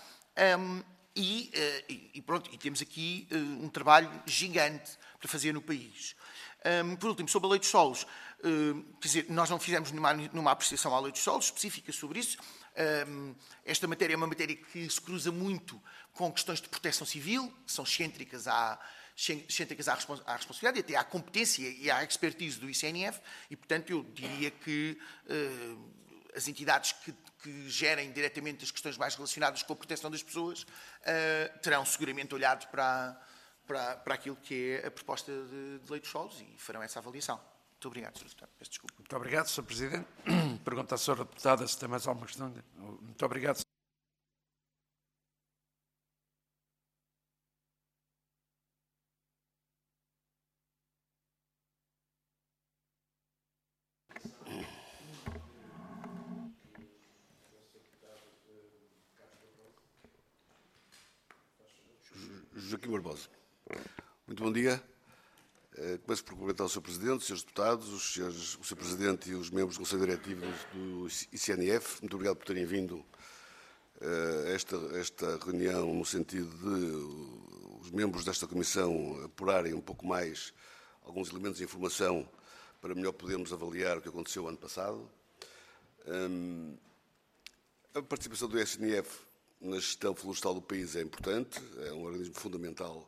E temos aqui um trabalho gigante para fazer no país. Por último, sobre a lei dos solos, quer dizer, nós não fizemos nenhuma apreciação à lei dos solos específica sobre isso. Esta matéria é uma matéria que se cruza muito com questões de proteção civil, que são excêntricas à responsabilidade, e até à competência e à expertise do ICNF, e, portanto, eu diria que as entidades que gerem diretamente as questões mais relacionadas com a proteção das pessoas terão seguramente olhado para aquilo que é a proposta de lei dos solos e farão essa avaliação. Muito obrigado, Sr. Deputado. Peço desculpa. Muito obrigado, Sr. Presidente. Pergunta à Sra. Deputada se tem mais alguma questão. Muito obrigado. Joaquim Barbosa. Muito bom dia. Começo por cumprimentar o Sr. Presidente, os Srs. Deputados, o Sr. Presidente e os membros do Conselho Diretivo do ICNF. Muito obrigado por terem vindo a esta reunião no sentido de os membros desta Comissão apurarem um pouco mais alguns elementos de informação para melhor podermos avaliar o que aconteceu ano passado. A participação do ICNF na gestão florestal do país é importante, é um organismo fundamental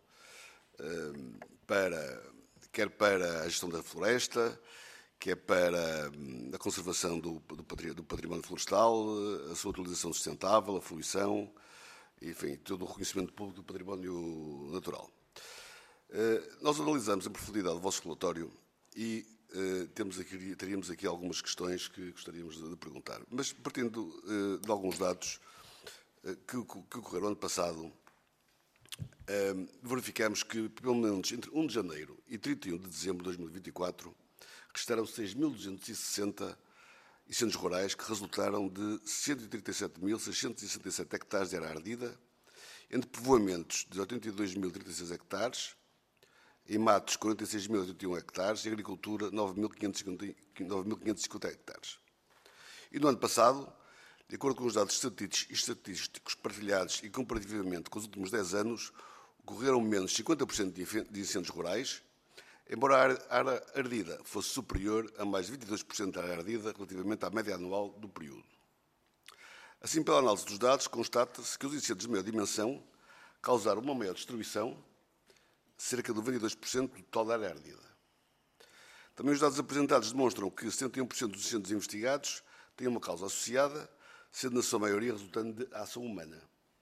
quer para a gestão da floresta, quer para a conservação do património florestal, a sua utilização sustentável, a fruição, enfim, todo o reconhecimento público do património natural. Nós analisamos em profundidade o vosso relatório e teríamos aqui algumas questões que gostaríamos de perguntar. Mas partindo de alguns dados que ocorreram ano passado, verificamos que, pelo menos entre 1 de janeiro e 31 de dezembro de 2024, restaram 6.260 incêndios rurais que resultaram de 137.667 hectares de área ardida, entre povoamentos de 82.036 hectares, em matos 46.081 hectares e agricultura 9.550 hectares. E no ano passado, de acordo com os dados estatísticos partilhados e comparativamente com os últimos 10 anos, ocorreram menos 50% de incêndios rurais, embora a área ardida fosse superior a mais de 22% da área ardida relativamente à média anual do período. Assim, pela análise dos dados, constata-se que os incêndios de maior dimensão causaram uma maior destruição, cerca de 22% do total da área ardida. Também os dados apresentados demonstram que 71% dos incêndios investigados têm uma causa associada, sendo na sua maioria resultante de ação humana.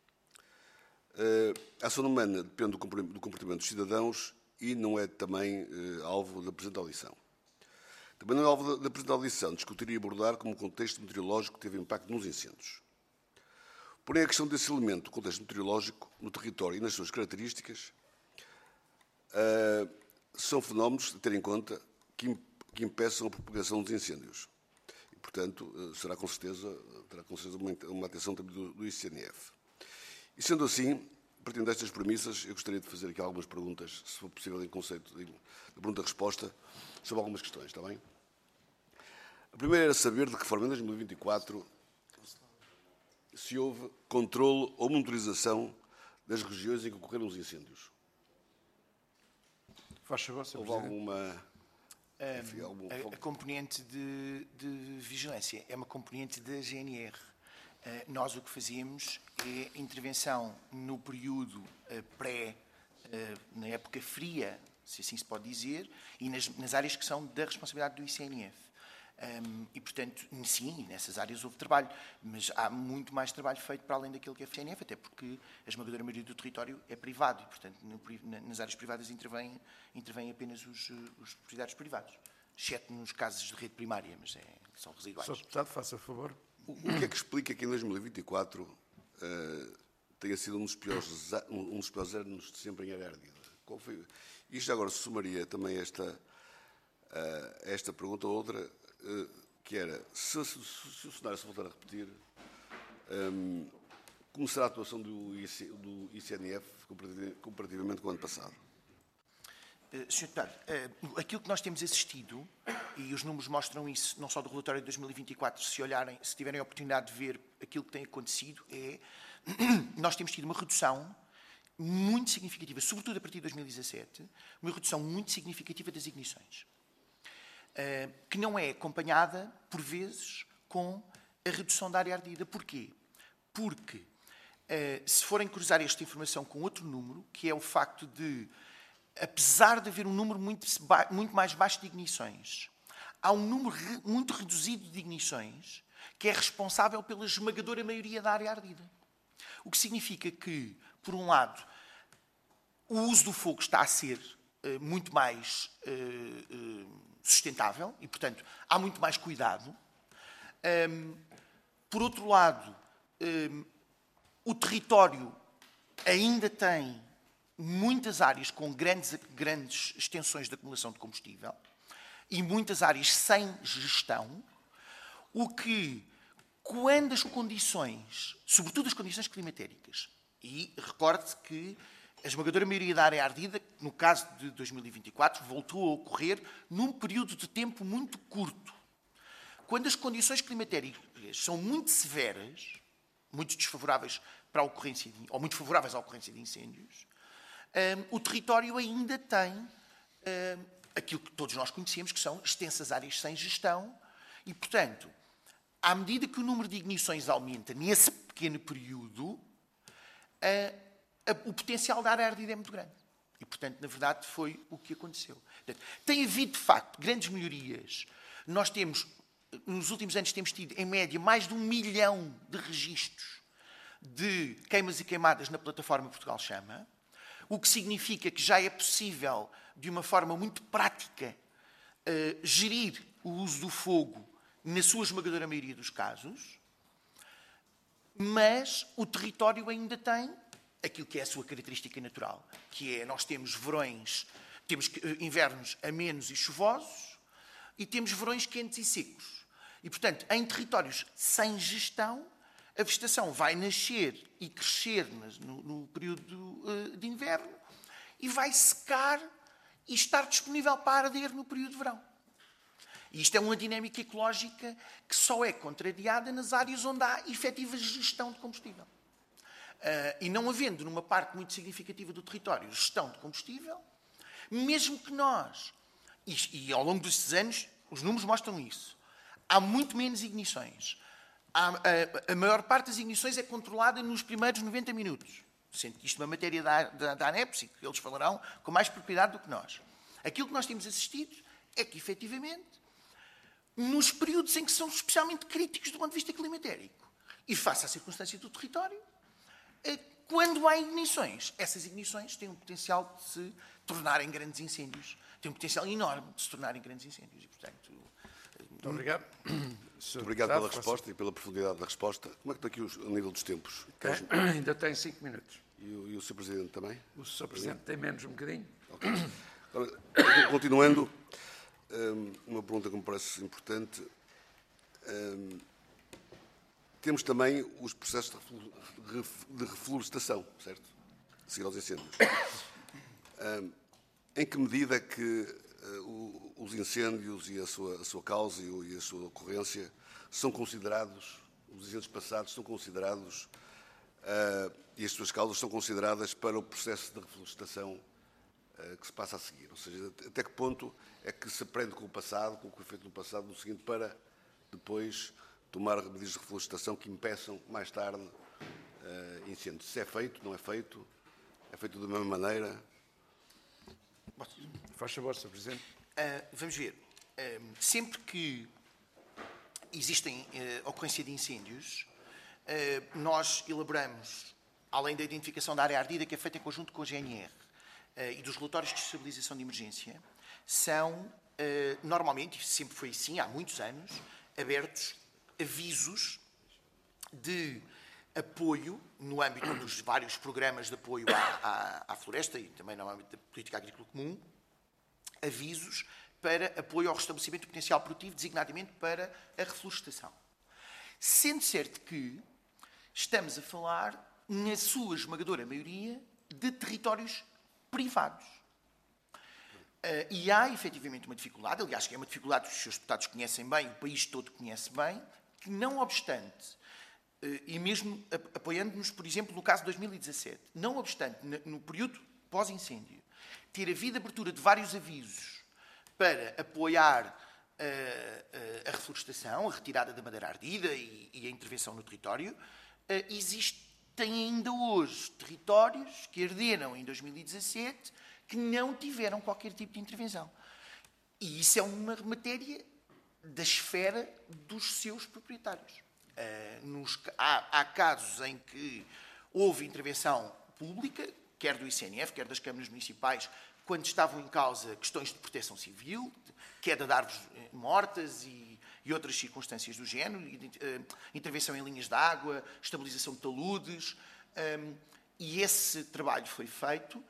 A ação humana depende do comportamento dos cidadãos e não é também alvo da presente audição. Também não é alvo da presente audição discutir e abordar como o contexto meteorológico teve impacto nos incêndios. Porém, a questão desse elemento, o contexto meteorológico, no território e nas suas características, são fenómenos a ter em conta que impeçam a propagação dos incêndios. E, portanto, terá com certeza uma atenção também do ICNF. E, sendo assim, partindo destas premissas, eu gostaria de fazer aqui algumas perguntas, se for possível, em conceito de pergunta-resposta, sobre algumas questões, está bem? A primeira era saber de que forma, em 2024, se houve controle ou monitorização das regiões em que ocorreram os incêndios. Faz favor, Sr. Houve alguma... A componente de vigilância é uma componente da GNR. Nós o que fazíamos é intervenção no período na época fria, se assim se pode dizer, e nas áreas que são da responsabilidade do ICNF. E, portanto, sim, nessas áreas houve trabalho, mas há muito mais trabalho feito para além daquilo que é a CNF, até porque a esmagadora maioria do território é privado e, portanto, nas áreas privadas intervêm apenas os proprietários privados, exceto nos casos de rede primária, mas são residuais. Sr. Deputado, faça favor. O que é que explica que em 2024 tenha sido um dos piores anos de sempre em área ardida? Isto agora se somaria também esta pergunta ou outra, que era, se o cenário se voltar a repetir, como será a atuação do ICNF comparativamente com o ano passado? Sr. Deputado, aquilo que nós temos assistido, e os números mostram isso, não só do relatório de 2024, se tiverem a oportunidade de ver aquilo que tem acontecido, nós temos tido uma redução muito significativa, sobretudo a partir de 2017, uma redução muito significativa das ignições, que não é acompanhada, por vezes, com a redução da área ardida. Porquê? Porque, se forem cruzar esta informação com outro número, que é o facto de, apesar de haver um número muito mais baixo de ignições, há um número muito reduzido de ignições que é responsável pela esmagadora maioria da área ardida. O que significa que, por um lado, o uso do fogo está a ser muito mais sustentável e, portanto, há muito mais cuidado. Por outro lado, o território ainda tem muitas áreas com grandes extensões de acumulação de combustível e muitas áreas sem gestão, o que, quando as condições, sobretudo as condições climatéricas, e recorde-se que a esmagadora maioria da área ardida, no caso de 2024, voltou a ocorrer num período de tempo muito curto. Quando as condições climatéricas são muito severas, muito desfavoráveis para a ocorrência, ou muito favoráveis à ocorrência de incêndios, o território ainda tem aquilo que todos nós conhecemos, que são extensas áreas sem gestão, e, portanto, à medida que o número de ignições aumenta nesse pequeno período, o potencial da área ardida é muito grande. E, portanto, na verdade, foi o que aconteceu. Portanto, tem havido, de facto, grandes melhorias. Nós temos, nos últimos anos, temos tido, em média, mais de 1 milhão de registros de queimas e queimadas na plataforma Portugal Chama, o que significa que já é possível, de uma forma muito prática, gerir o uso do fogo na sua esmagadora maioria dos casos, mas o território ainda tem aquilo que é a sua característica natural, que é, nós temos verões, temos invernos amenos e chuvosos, e temos verões quentes e secos. E, portanto, em territórios sem gestão, a vegetação vai nascer e crescer no período de inverno e vai secar e estar disponível para arder no período de verão. E isto é uma dinâmica ecológica que só é contrariada nas áreas onde há efetiva gestão de combustível. E não havendo, numa parte muito significativa do território, gestão de combustível, mesmo que nós, e ao longo destes anos, os números mostram isso, há muito menos ignições. A maior parte das ignições é controlada nos primeiros 90 minutos. Sendo que isto é uma matéria da ANEPS, que eles falarão com mais propriedade do que nós. Aquilo que nós temos assistido é que, efetivamente, nos períodos em que são especialmente críticos do ponto de vista climatérico e face à circunstância do território, quando há ignições, essas ignições têm um potencial de se tornarem grandes incêndios. Têm um potencial enorme de se tornarem grandes incêndios. E, portanto, muito obrigado. Muito obrigado pela resposta e pela profundidade da resposta. Como é que está aqui o nível dos tempos? Ainda tem 5 minutos. E o Sr. Presidente também? O Sr. Presidente tem menos um bocadinho. Okay. Continuando, uma pergunta que me parece importante. Temos também os processos de reflorestação, certo? A seguir aos incêndios. Em que medida é que os incêndios e a sua causa e a sua ocorrência são considerados, os incêndios passados são considerados, e as suas causas são consideradas para o processo de reflorestação que se passa a seguir? Ou seja, até que ponto é que se aprende com o passado, com o que foi feito no passado, no seguinte, para depois tomar medidas de reflorestação que impeçam mais tarde incêndios? Se é feito, não é feito da mesma maneira? Faz favor, Sr. Presidente. Vamos ver. Sempre que existem ocorrência de incêndios, nós elaboramos, além da identificação da área ardida, que é feita em conjunto com a GNR, e dos relatórios de estabilização de emergência, são, normalmente, sempre foi assim, há muitos anos, abertos avisos de apoio, no âmbito dos vários programas de apoio à floresta e também no âmbito da política agrícola comum, avisos para apoio ao restabelecimento do potencial produtivo, designadamente para a reflorestação. Sendo certo que estamos a falar, na sua esmagadora maioria, de territórios privados. E há, efetivamente, uma dificuldade, aliás, que é uma dificuldade que os seus deputados conhecem bem, o país todo conhece bem, que não obstante, e mesmo apoiando-nos, por exemplo, no caso de 2017, não obstante, no período pós-incêndio, ter havido abertura de vários avisos para apoiar a reflorestação, a retirada da madeira ardida e a intervenção no território, existem ainda hoje territórios que arderam em 2017 que não tiveram qualquer tipo de intervenção. E isso é uma matéria da esfera dos seus proprietários. Há casos em que houve intervenção pública, quer do ICNF, quer das câmaras municipais, quando estavam em causa questões de proteção civil, queda de árvores mortas e outras circunstâncias do género, intervenção em linhas de água, estabilização de taludes, e esse trabalho foi feito,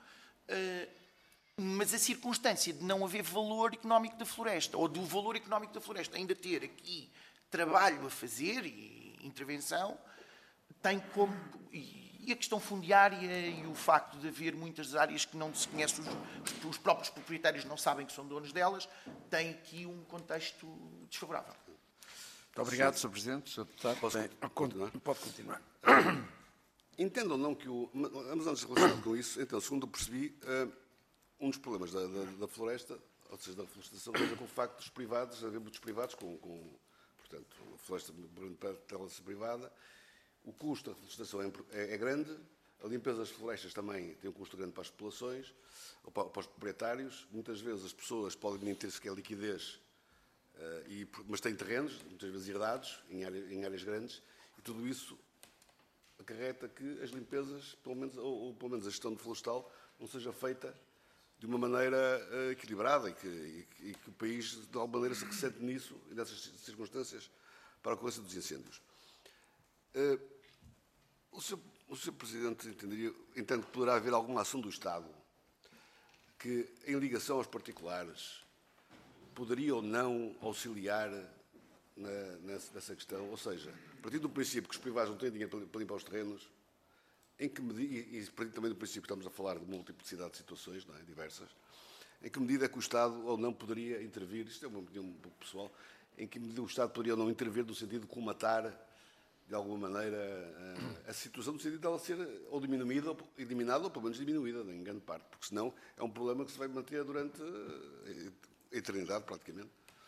mas a circunstância de não haver valor económico da floresta, ou do valor económico da floresta ainda ter aqui trabalho a fazer e intervenção, tem como... E a questão fundiária e o facto de haver muitas áreas que não se conhecem, os próprios proprietários não sabem que são donos delas, tem aqui um contexto desfavorável. Muito obrigado, Sr. Presidente. Sr. Deputado, pode continuar. Entendo ou não que mas antes de relacionar com isso, então, segundo eu percebi, um dos problemas da floresta, ou seja, da reflorestação, tem a ver com o facto dos privados, haver muitos privados portanto, a floresta torna-se privada, o custo da reflorestação é grande, a limpeza das florestas também tem um custo grande para as populações, ou para os proprietários. Muitas vezes as pessoas podem nem ter sequer liquidez, mas têm terrenos, muitas vezes herdados, em áreas grandes, e tudo isso acarreta que as limpezas, ou pelo menos a gestão florestal, não seja feita de uma maneira equilibrada e que o país, de alguma maneira, se ressente nisso e nessas circunstâncias para a ocorrência dos incêndios. O Sr. Presidente entende que poderá haver alguma ação do Estado que, em ligação aos particulares, poderia ou não auxiliar nessa questão? Ou seja, a partir do princípio que os privados não têm dinheiro para limpar os terrenos, em que medida, e a partir também do princípio que estamos a falar de multiplicidade de situações, não é, diversas, em que medida é que o Estado ou não poderia intervir, isto é uma opinião um pouco pessoal, em que medida o Estado poderia ou não intervir no sentido de colmatar de alguma maneira, a situação no sentido de ela ser ou eliminada ou pelo menos diminuída, em grande parte, porque senão é um problema que se vai manter durante a eternidade, praticamente.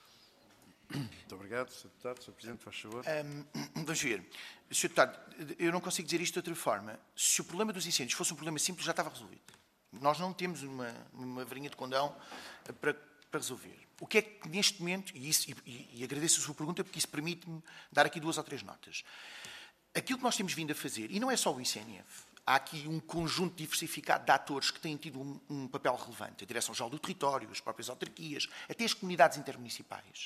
Muito obrigado, Sr. Deputado. Sr. Presidente, faz favor. Vamos ver. Sr. Deputado, eu não consigo dizer isto de outra forma. Se o problema dos incêndios fosse um problema simples, já estava resolvido. Nós não temos uma varinha de condão para resolver. O que é que neste momento, e agradeço a sua pergunta porque isso permite-me dar aqui 2 ou 3 notas. Aquilo que nós temos vindo a fazer, e não é só o ICNF, há aqui um conjunto diversificado de atores que têm tido um papel relevante. A Direção-Geral do Território, as próprias autarquias, até as comunidades intermunicipais.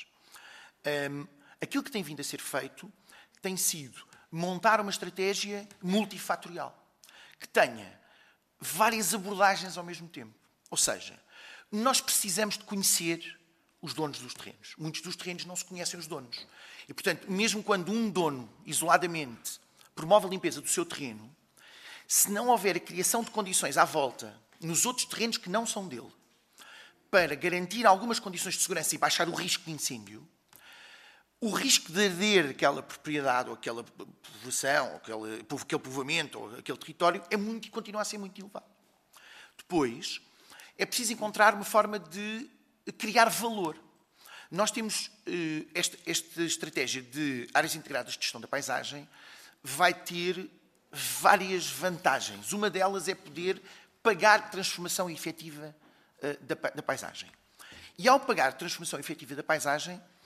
Aquilo que tem vindo a ser feito tem sido montar uma estratégia multifatorial, que tenha várias abordagens ao mesmo tempo. Ou seja, nós precisamos de conhecer os donos dos terrenos. Muitos dos terrenos não se conhecem os donos. E, portanto, mesmo quando um dono, isoladamente, promove a limpeza do seu terreno, se não houver a criação de condições à volta, nos outros terrenos que não são dele, para garantir algumas condições de segurança e baixar o risco de incêndio, o risco de arder aquela propriedade, ou aquela povoação, ou aquele povoamento, ou aquele território, continua a ser muito elevado. Depois, é preciso encontrar uma forma de criar valor. Nós temos esta estratégia de áreas integradas de gestão da paisagem, vai ter várias vantagens. Uma delas é poder pagar transformação efetiva da paisagem. E ao pagar transformação efetiva da paisagem,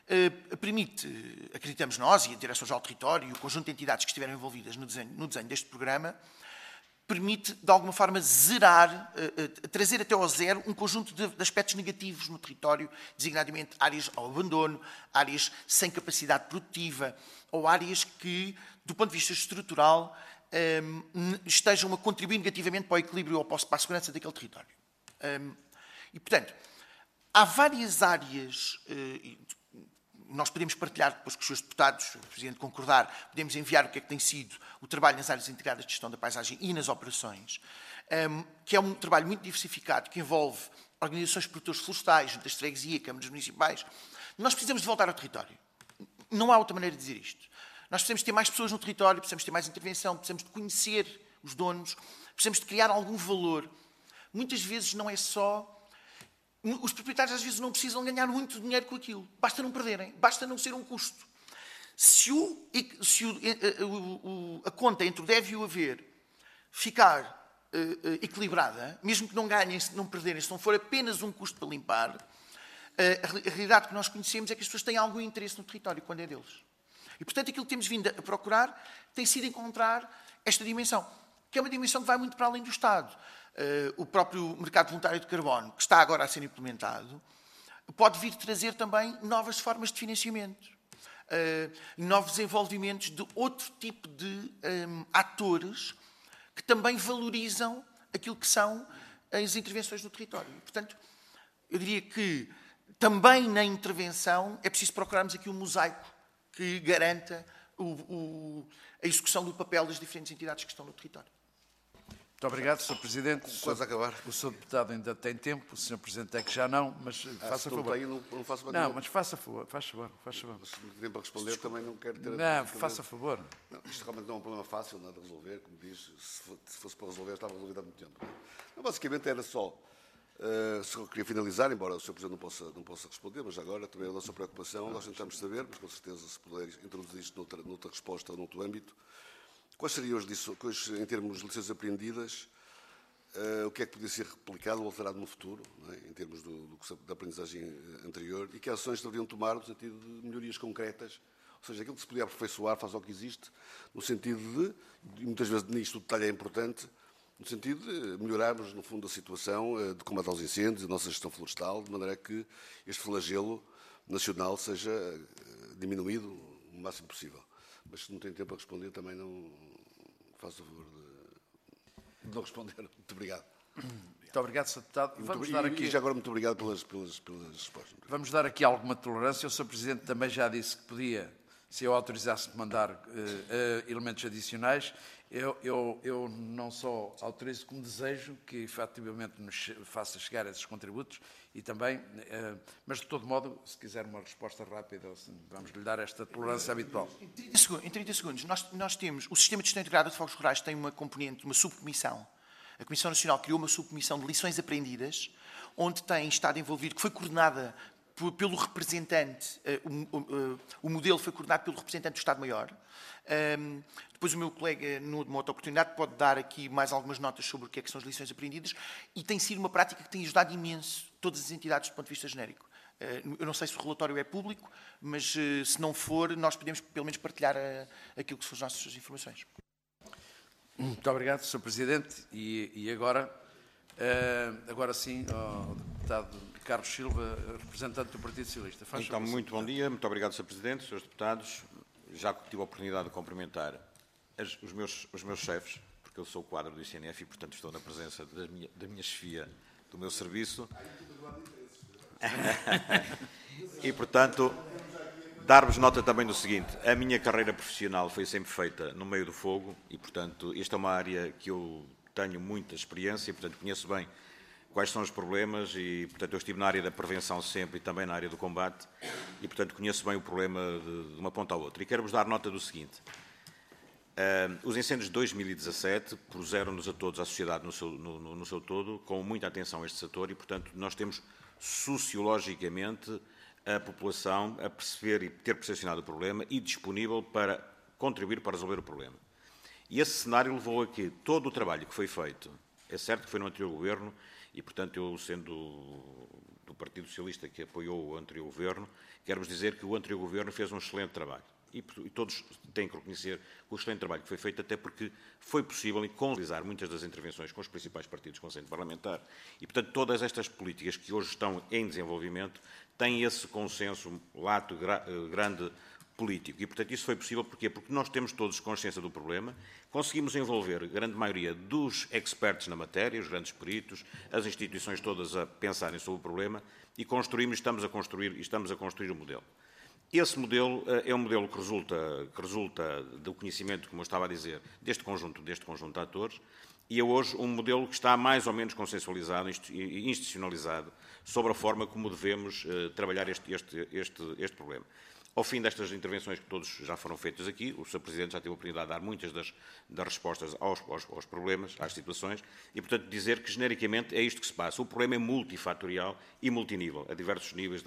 permite, acreditamos nós, e a Direção-Geral do Território e o conjunto de entidades que estiveram envolvidas no desenho deste programa, permite, de alguma forma, zerar, trazer até ao zero um conjunto de aspectos negativos no território, designadamente áreas ao abandono, áreas sem capacidade produtiva, ou áreas que, do ponto de vista estrutural, estejam a contribuir negativamente para o equilíbrio ou para a segurança daquele território. E, portanto, há várias áreas, nós podemos partilhar depois com os seus deputados, se o Presidente concordar, podemos enviar o que é que tem sido o trabalho nas áreas integradas de gestão da paisagem e nas operações, que é um trabalho muito diversificado, que envolve organizações de produtores florestais, juntas de freguesia, câmaras municipais. Nós precisamos de voltar ao território. Não há outra maneira de dizer isto. Nós precisamos ter mais pessoas no território, precisamos ter mais intervenção, precisamos de conhecer os donos, precisamos de criar algum valor. Muitas vezes não é só... Os proprietários às vezes não precisam ganhar muito dinheiro com aquilo. Basta não perderem, basta não ser um custo. Se a conta entre o deve e o haver ficar equilibrada, mesmo que não ganhem, se não perderem, se não for apenas um custo para limpar, a realidade que nós conhecemos é que as pessoas têm algum interesse no território quando é deles. E, portanto, aquilo que temos vindo a procurar tem sido encontrar esta dimensão, que é uma dimensão que vai muito para além do Estado. O próprio mercado voluntário de carbono, que está agora a ser implementado, pode vir trazer também novas formas de financiamento, novos desenvolvimentos de outro tipo de atores que também valorizam aquilo que são as intervenções no território. Portanto, eu diria que também na intervenção é preciso procurarmos aqui um mosaico que garanta a execução do papel das diferentes entidades que estão no território. Muito obrigado, Sr. Presidente. Quase a acabar. O Sr. Deputado ainda tem tempo, o Sr. Presidente é que já não, mas faça favor. Não faço mais Não, nenhum. mas faça favor, faz favor, faz favor. Se me tempo a responder, também não quero ter... Não, faça favor. Não, isto realmente não é um problema fácil, nada de resolver, como diz, se fosse para resolver, estava resolvido há muito tempo. Não, basicamente era só, só queria finalizar, embora o Sr. Presidente não possa responder, mas agora também a nossa preocupação, nós tentamos saber, mas com certeza se puder introduzir isto noutra resposta ou noutro âmbito, quais seriam as lições, em termos de lições apreendidas, o que é que podia ser replicado ou alterado no futuro, não é? Em termos da aprendizagem anterior, e que ações deveriam tomar no sentido de melhorias concretas, ou seja, aquilo que se podia aperfeiçoar face ao que existe, no sentido de, e muitas vezes nisto o detalhe é importante, no sentido de melhorarmos, no fundo, a situação de combate aos incêndios, a nossa gestão florestal, de maneira que este flagelo nacional seja diminuído o máximo possível. Mas se não tem tempo a responder, também não faço o favor de não responder. Muito obrigado. Muito obrigado, Sr. Deputado. Vamos dar aqui... E já agora muito obrigado pelas respostas. Vamos dar aqui alguma tolerância. O Sr. Presidente também já disse que podia, se eu autorizasse, mandar elementos adicionais. Eu não só autorizo, como desejo que efetivamente nos faça chegar esses contributos e também, mas de todo modo, se quiser uma resposta rápida, vamos lhe dar esta tolerância habitual. Em 30 segundos, nós temos, o Sistema de Gestão Integrada de Fogos Rurais tem uma componente, uma subcomissão. A Comissão Nacional criou uma subcomissão de lições aprendidas, onde tem estado envolvido, que foi coordenada pelo representante, o modelo foi coordenado pelo representante do Estado-Maior. Depois o meu colega, numa outra oportunidade, pode dar aqui mais algumas notas sobre o que é que são as lições aprendidas, e tem sido uma prática que tem ajudado imenso todas as entidades do ponto de vista genérico. Eu não sei se o relatório é público, mas se não for, nós podemos pelo menos partilhar aquilo que são as nossas informações. Muito obrigado, Sr. Presidente. E agora sim, ao deputado Carlos Silva, representante do Partido Socialista. Então, muito bom dia, muito obrigado, Sr. Presidente, Srs. Deputados. Já tive a oportunidade de cumprimentar os meus chefes, porque eu sou o quadro do ICNF e, portanto, estou na presença da minha chefia do meu serviço. E, portanto, dar-vos nota também do seguinte: a minha carreira profissional foi sempre feita no meio do fogo e, portanto, esta é uma área que eu tenho muita experiência e, portanto, conheço bem quais são os problemas e, portanto, eu estive na área da prevenção sempre e também na área do combate e, portanto, conheço bem o problema de uma ponta à outra. E quero-vos dar nota do seguinte: os incêndios de 2017 puseram-nos a todos, a sociedade no seu todo, com muita atenção a este setor e, portanto, nós temos sociologicamente a população a perceber e ter percepcionado o problema e disponível para contribuir para resolver o problema. E esse cenário levou a que todo o trabalho que foi feito, é certo que foi no anterior governo, e, portanto, eu sendo do Partido Socialista que apoiou o anterior governo, quero-vos dizer que o anterior governo fez um excelente trabalho. E todos têm que reconhecer o excelente trabalho que foi feito, até porque foi possível concretizar muitas das intervenções com os principais partidos com assento parlamentar. E, portanto, todas estas políticas que hoje estão em desenvolvimento têm esse consenso lato grande político. E, portanto, isso foi possível porquê? Porque nós temos todos consciência do problema, conseguimos envolver a grande maioria dos expertos na matéria, os grandes peritos, as instituições todas a pensarem sobre o problema e estamos a construir um modelo. Esse modelo é um modelo que resulta do conhecimento, como eu estava a dizer, deste conjunto de atores, e é hoje um modelo que está mais ou menos consensualizado e institucionalizado sobre a forma como devemos trabalhar este problema. Ao fim destas intervenções que todos já foram feitas aqui, o Sr. Presidente já teve a oportunidade de dar muitas das respostas aos problemas, às situações, e, portanto, dizer que, genericamente, é isto que se passa. O problema é multifatorial e multinível, a diversos níveis,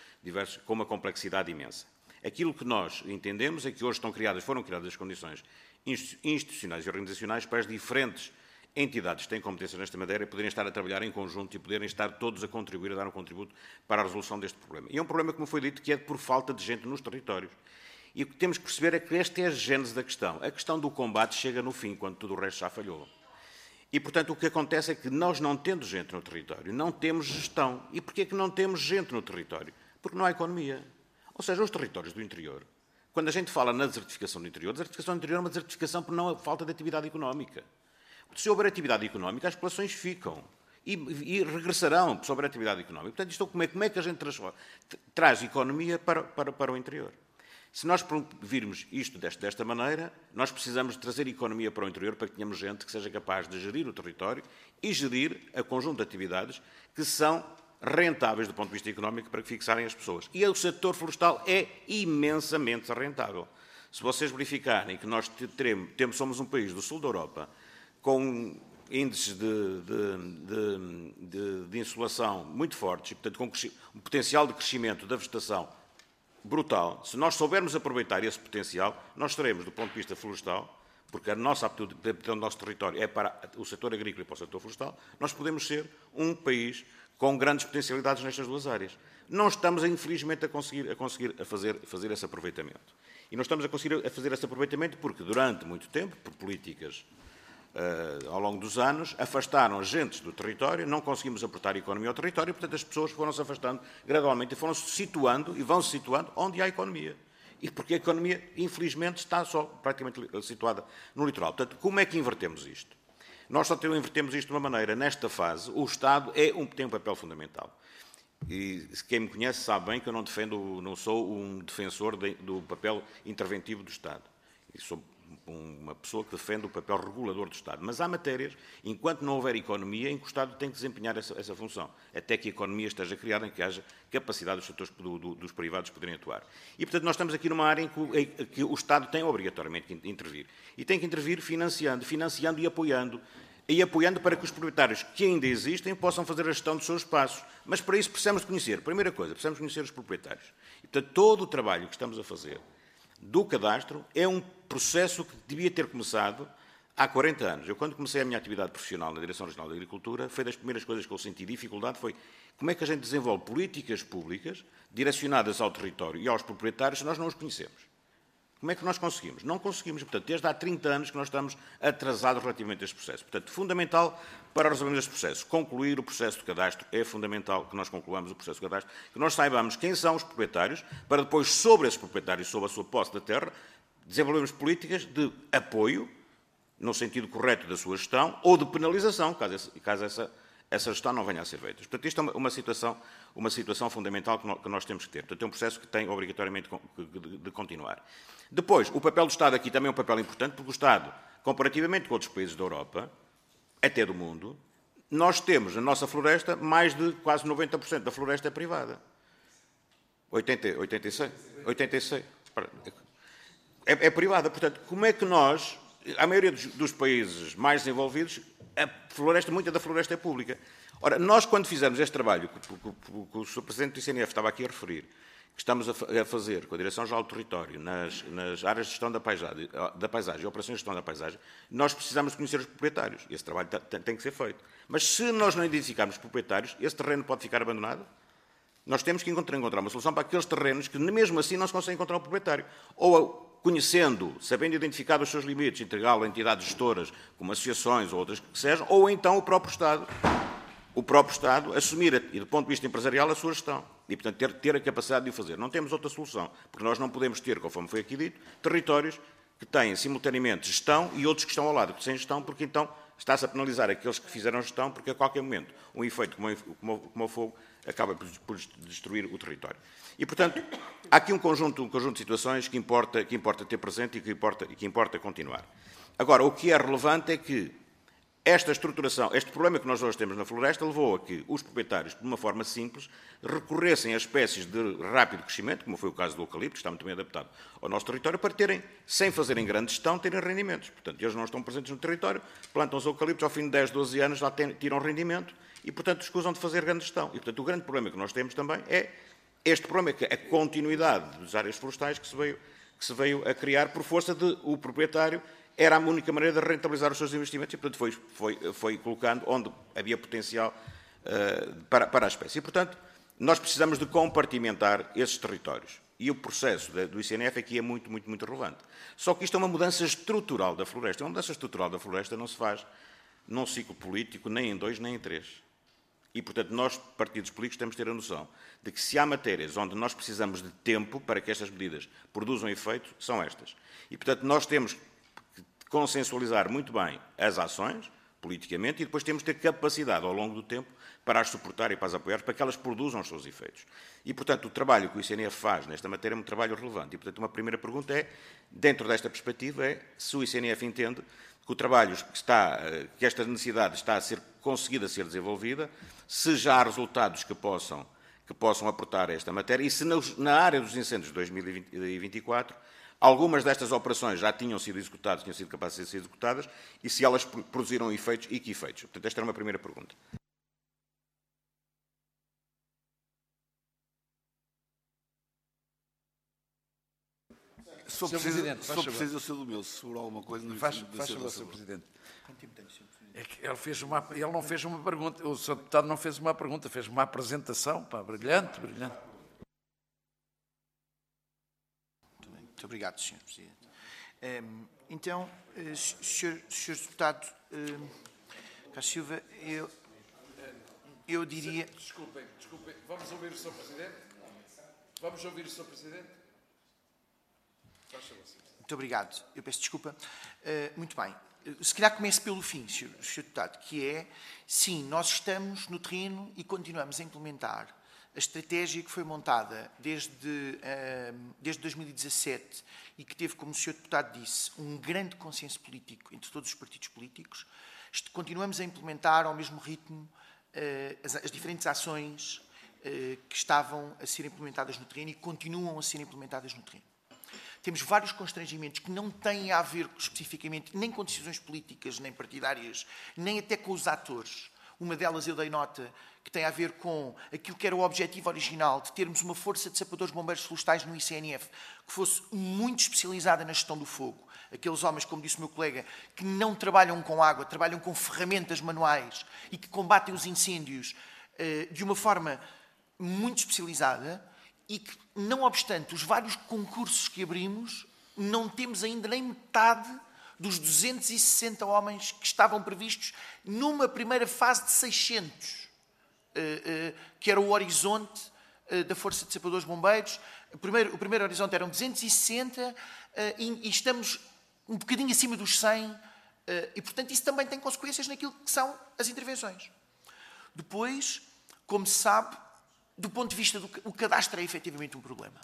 com uma complexidade imensa. Aquilo que nós entendemos é que hoje foram criadas as condições institucionais e organizacionais para as diferentes entidades que têm competência nesta matéria poderem estar a trabalhar em conjunto e poderem estar todos a contribuir, a dar um contributo para a resolução deste problema. E é um problema, como foi dito, que é por falta de gente nos territórios. E o que temos que perceber é que esta é a gênese da questão. A questão do combate chega no fim, quando tudo o resto já falhou. E, portanto, o que acontece é que nós, não tendo gente no território, não temos gestão. E porquê que não temos gente no território? Porque não há economia. Ou seja, os territórios do interior, quando a gente fala na desertificação do interior é uma desertificação por não falta de atividade económica. Se houver atividade económica, as populações ficam e regressarão se houver atividade económica. Portanto, como é que a gente traz economia para o interior? Se nós virmos isto desta maneira, nós precisamos de trazer economia para o interior para que tenhamos gente que seja capaz de gerir o território e gerir a conjunto de atividades que são rentáveis do ponto de vista económico para que fixarem as pessoas. E o setor florestal é imensamente rentável. Se vocês verificarem que nós somos um país do sul da Europa com índices de insolação muito fortes e, portanto, com um potencial de crescimento da vegetação brutal, se nós soubermos aproveitar esse potencial, nós teremos, do ponto de vista florestal, porque a nossa aptitude do nosso território é para o setor agrícola e para o setor florestal, nós podemos ser um país com grandes potencialidades nestas duas áreas. Não estamos, infelizmente, a conseguir fazer esse aproveitamento. E não estamos a conseguir fazer esse aproveitamento porque, durante muito tempo, por políticas ao longo dos anos, afastaram agentes do território, não conseguimos aportar economia ao território, portanto as pessoas foram-se afastando gradualmente e foram-se situando e vão-se situando onde há economia. E porque a economia, infelizmente, está só praticamente situada no litoral. Portanto, como é que invertemos isto? Nós só invertemos isto de uma maneira. Nesta fase, o Estado tem um papel fundamental. E quem me conhece sabe bem que eu não sou um defensor do papel interventivo do Estado. E sou uma pessoa que defende o papel regulador do Estado. Mas há matérias, enquanto não houver economia, em que o Estado tem que desempenhar essa função, até que a economia esteja criada, em que haja capacidade dos setores dos privados poderem atuar. E, portanto, nós estamos aqui numa área em que o Estado tem obrigatoriamente que intervir. E tem que intervir financiando e apoiando. E apoiando para que os proprietários que ainda existem possam fazer a gestão dos seus espaços. Mas, para isso, precisamos de conhecer. Primeira coisa, precisamos conhecer os proprietários. E, portanto, todo o trabalho que estamos a fazer do cadastro é um processo que devia ter começado há 40 anos. Eu, quando comecei a minha atividade profissional na Direção Regional da Agricultura, foi das primeiras coisas que eu senti dificuldade, foi como é que a gente desenvolve políticas públicas direcionadas ao território e aos proprietários se nós não os conhecemos. Como é que nós conseguimos? Não conseguimos. Portanto, desde há 30 anos que nós estamos atrasados relativamente a este processo. Portanto, fundamental para resolvermos este processo. Concluir o processo de cadastro é fundamental que nós concluamos o processo de cadastro, que nós saibamos quem são os proprietários, para depois, sobre esses proprietários, sobre a sua posse da terra, desenvolvermos políticas de apoio, no sentido correto da sua gestão, ou de penalização, caso essa gestão não venha a ser feita. Portanto, isto é uma situação fundamental que nós temos que ter. Portanto, é um processo que tem obrigatoriamente de continuar. Depois, o papel do Estado aqui também é um papel importante, porque o Estado, comparativamente com outros países da Europa, até do mundo, nós temos na nossa floresta mais de quase 90% da floresta é privada. 86? É privada. Portanto, como é que nós, a maioria dos países mais desenvolvidos, muita da floresta é pública. Ora, nós, quando fizemos este trabalho, que o Sr. Presidente do ICNF estava aqui a referir, que estamos a fazer com a Direção-Geral do Território nas áreas de gestão da paisagem e operações de gestão da paisagem, nós precisamos de conhecer os proprietários. Esse trabalho tem que ser feito. Mas se nós não identificarmos proprietários, esse terreno pode ficar abandonado. Nós temos que encontrar uma solução para aqueles terrenos que, mesmo assim, não se consegue encontrar um proprietário. Ou conhecendo, sabendo identificar os seus limites, entregá-lo a entidades gestoras, como associações ou outras que sejam, ou então o próprio Estado assumir, e do ponto de vista empresarial, a sua gestão. E, portanto, ter a capacidade de o fazer. Não temos outra solução, porque nós não podemos ter, conforme foi aqui dito, territórios que têm simultaneamente gestão e outros que estão ao lado, sem gestão, porque então está-se a penalizar aqueles que fizeram gestão, porque a qualquer momento um efeito como o fogo acaba por destruir o território. E, portanto, há aqui um conjunto de situações que importa ter presente e que importa continuar. Agora, o que é relevante é que esta estruturação, este problema que nós hoje temos na floresta levou a que os proprietários, de uma forma simples, recorressem a espécies de rápido crescimento, como foi o caso do eucalipto, que está muito bem adaptado ao nosso território, para terem, sem fazerem grande gestão, terem rendimentos. Portanto, eles não estão presentes no território, plantam os eucaliptos, ao fim de 10, 12 anos já tiram rendimento e, portanto, escusam de fazer grande gestão. E, portanto, o grande problema que nós temos também é este problema, que é a continuidade das áreas florestais que se veio a criar por força de o proprietário era a única maneira de rentabilizar os seus investimentos e, portanto, foi colocando onde havia potencial para a espécie. E, portanto, nós precisamos de compartimentar esses territórios. E o processo do ICNF aqui é muito, muito, muito relevante. Só que isto é uma mudança estrutural da floresta. Uma mudança estrutural da floresta não se faz num ciclo político, nem em 2, nem em 3. E, portanto, nós, partidos políticos, temos de ter a noção de que se há matérias onde nós precisamos de tempo para que estas medidas produzam efeito, são estas. E, portanto, nós temos consensualizar muito bem as ações, politicamente, e depois temos de ter capacidade, ao longo do tempo, para as suportar e para as apoiar, para que elas produzam os seus efeitos. E, portanto, o trabalho que o ICNF faz nesta matéria é um trabalho relevante. E, portanto, uma primeira pergunta é, dentro desta perspectiva, é se o ICNF entende que o trabalho que esta necessidade está a ser conseguida a ser desenvolvida, se já há resultados que possam aportar a esta matéria, e se na área dos incêndios de 2024, algumas destas operações já tinham sido executadas, tinham sido capazes de ser executadas, e se elas produziram efeitos e que efeitos. Portanto, esta era uma primeira pergunta. Se for preciso, eu cedo o meu. Se sobrar alguma coisa, faz favor, Sr. Presidente. É que ele não fez uma pergunta, o Sr. Deputado não fez uma pergunta, fez uma apresentação, pá, brilhante, brilhante. Muito obrigado, Sr. Presidente. Então, Sr. Deputado Carlos Silva, eu diria... Desculpem, vamos ouvir o Sr. Presidente? Vamos ouvir o Sr. Presidente? Muito obrigado. Eu peço desculpa. Muito bem. Se calhar começo pelo fim, Sr. Deputado, que é, sim, nós estamos no terreno e continuamos a implementar a estratégia que foi montada desde 2017 e que teve, como o Sr. Deputado disse, um grande consenso político entre todos os partidos políticos. Continuamos a implementar ao mesmo ritmo as diferentes ações que estavam a ser implementadas no terreno e continuam a ser implementadas no terreno. Temos vários constrangimentos que não têm a ver especificamente nem com decisões políticas, nem partidárias, nem até com os atores. Uma delas eu dei nota, que tem a ver com aquilo que era o objetivo original, de termos uma força de sapadores bombeiros florestais no ICNF, que fosse muito especializada na gestão do fogo. Aqueles homens, como disse o meu colega, que não trabalham com água, trabalham com ferramentas manuais e que combatem os incêndios de uma forma muito especializada e que, não obstante os vários concursos que abrimos, não temos ainda nem metade dos 260 homens que estavam previstos numa primeira fase de 600, que era o horizonte da Força de Sapadores Bombeiros. O primeiro horizonte eram 260 e estamos um bocadinho acima dos 100 e, portanto, isso também tem consequências naquilo que são as intervenções. Depois, como se sabe, do ponto de vista do cadastro é efetivamente um problema.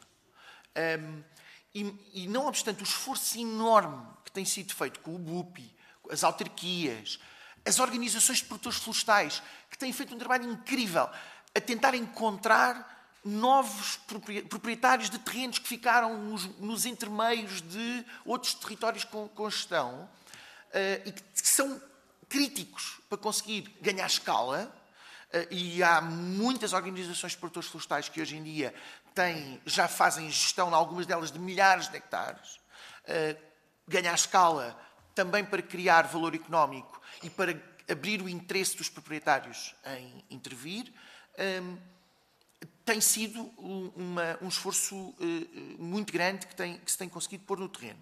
E não obstante o esforço enorme que tem sido feito com o BUPI, as autarquias, as organizações de produtores florestais, que têm feito um trabalho incrível a tentar encontrar novos proprietários de terrenos que ficaram nos intermeios de outros territórios com gestão e que são críticos para conseguir ganhar escala. E há muitas organizações de produtores florestais que hoje em dia já fazem gestão, em algumas delas, de milhares de hectares, ganhar escala também para criar valor económico e para abrir o interesse dos proprietários em intervir, tem sido um esforço muito grande que se tem conseguido pôr no terreno.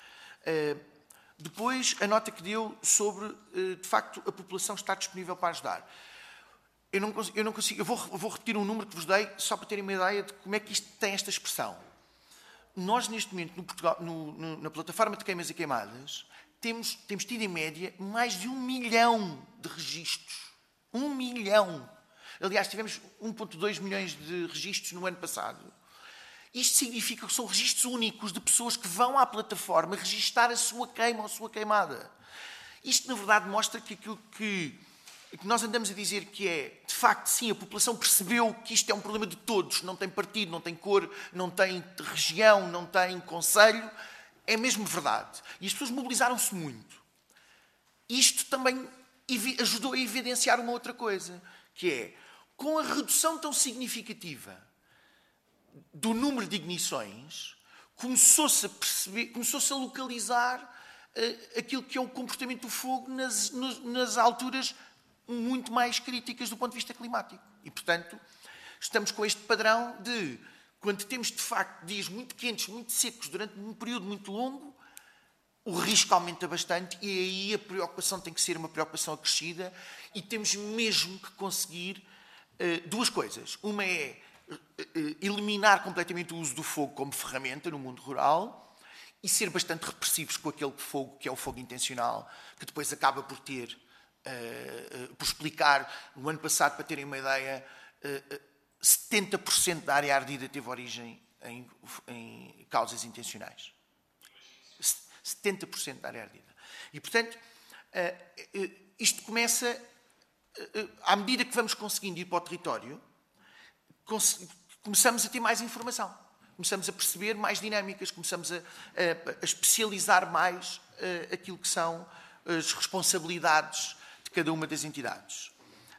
Depois, a nota que deu sobre, de facto, a população estar disponível para ajudar. Eu não consigo, eu vou repetir um número que vos dei, só para terem uma ideia de como é que isto tem esta expressão. Nós, neste momento, no Portugal, na plataforma de queimas e queimadas, temos tido, em média, mais de 1 milhão de registros. 1 milhão! Aliás, tivemos 1,2 milhões de registros no ano passado. Isto significa que são registros únicos de pessoas que vão à plataforma registar a sua queima ou a sua queimada. Isto, na verdade, mostra que aquilo que nós andamos a dizer que é, de facto, sim, a população percebeu que isto é um problema de todos, não tem partido, não tem cor, não tem região, não tem concelho, é mesmo verdade. E as pessoas mobilizaram-se muito. Isto também ajudou a evidenciar uma outra coisa, que é, com a redução tão significativa do número de ignições, começou-se a perceber, começou-se a localizar aquilo que é o comportamento do fogo nas alturas muito mais críticas do ponto de vista climático. E, portanto, estamos com este padrão de, quando temos, de facto, dias muito quentes, muito secos, durante um período muito longo, o risco aumenta bastante e aí a preocupação tem que ser uma preocupação acrescida e temos mesmo que conseguir duas coisas. Uma é eliminar completamente o uso do fogo como ferramenta no mundo rural e ser bastante repressivos com aquele fogo que é o fogo intencional, que depois acaba por ter, por explicar, no ano passado, para terem uma ideia, 70% da área ardida teve origem em causas intencionais. 70% da área ardida. E, portanto, isto começa, à medida que vamos conseguindo ir para o território, começamos a ter mais informação, começamos a perceber mais dinâmicas, começamos a especializar mais aquilo que são as responsabilidades de cada uma das entidades.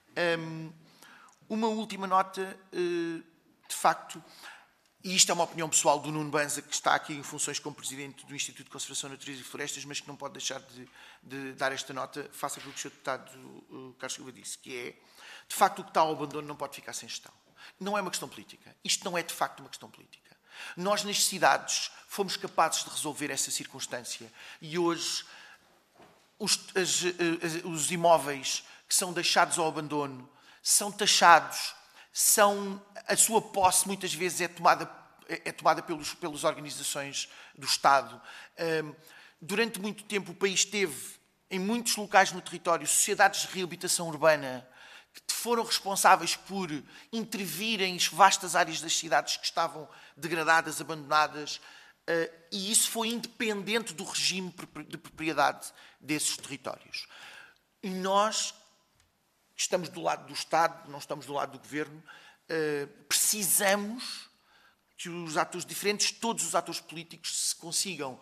Uma última nota, de facto, e isto é uma opinião pessoal do Nuno Banza, que está aqui em funções como Presidente do Instituto de Conservação da Natureza e Florestas, mas que não pode deixar de dar esta nota, face àquilo que o Sr. Deputado Carlos Silva disse, que é, de facto, o que está ao abandono não pode ficar sem gestão. Não é uma questão política. Isto não é, de facto, uma questão política. Nós, nas cidades, fomos capazes de resolver essa circunstância e hoje os imóveis que são deixados ao abandono são taxados, a sua posse muitas vezes é tomada pelas organizações do Estado. Durante muito tempo o país teve, em muitos locais no território, sociedades de reabilitação urbana que foram responsáveis por intervir em vastas áreas das cidades que estavam degradadas, abandonadas, e isso foi independente do regime de propriedade desses territórios. E nós estamos do lado do Estado, não estamos do lado do Governo, precisamos que os atores diferentes, todos os atores políticos, se consigam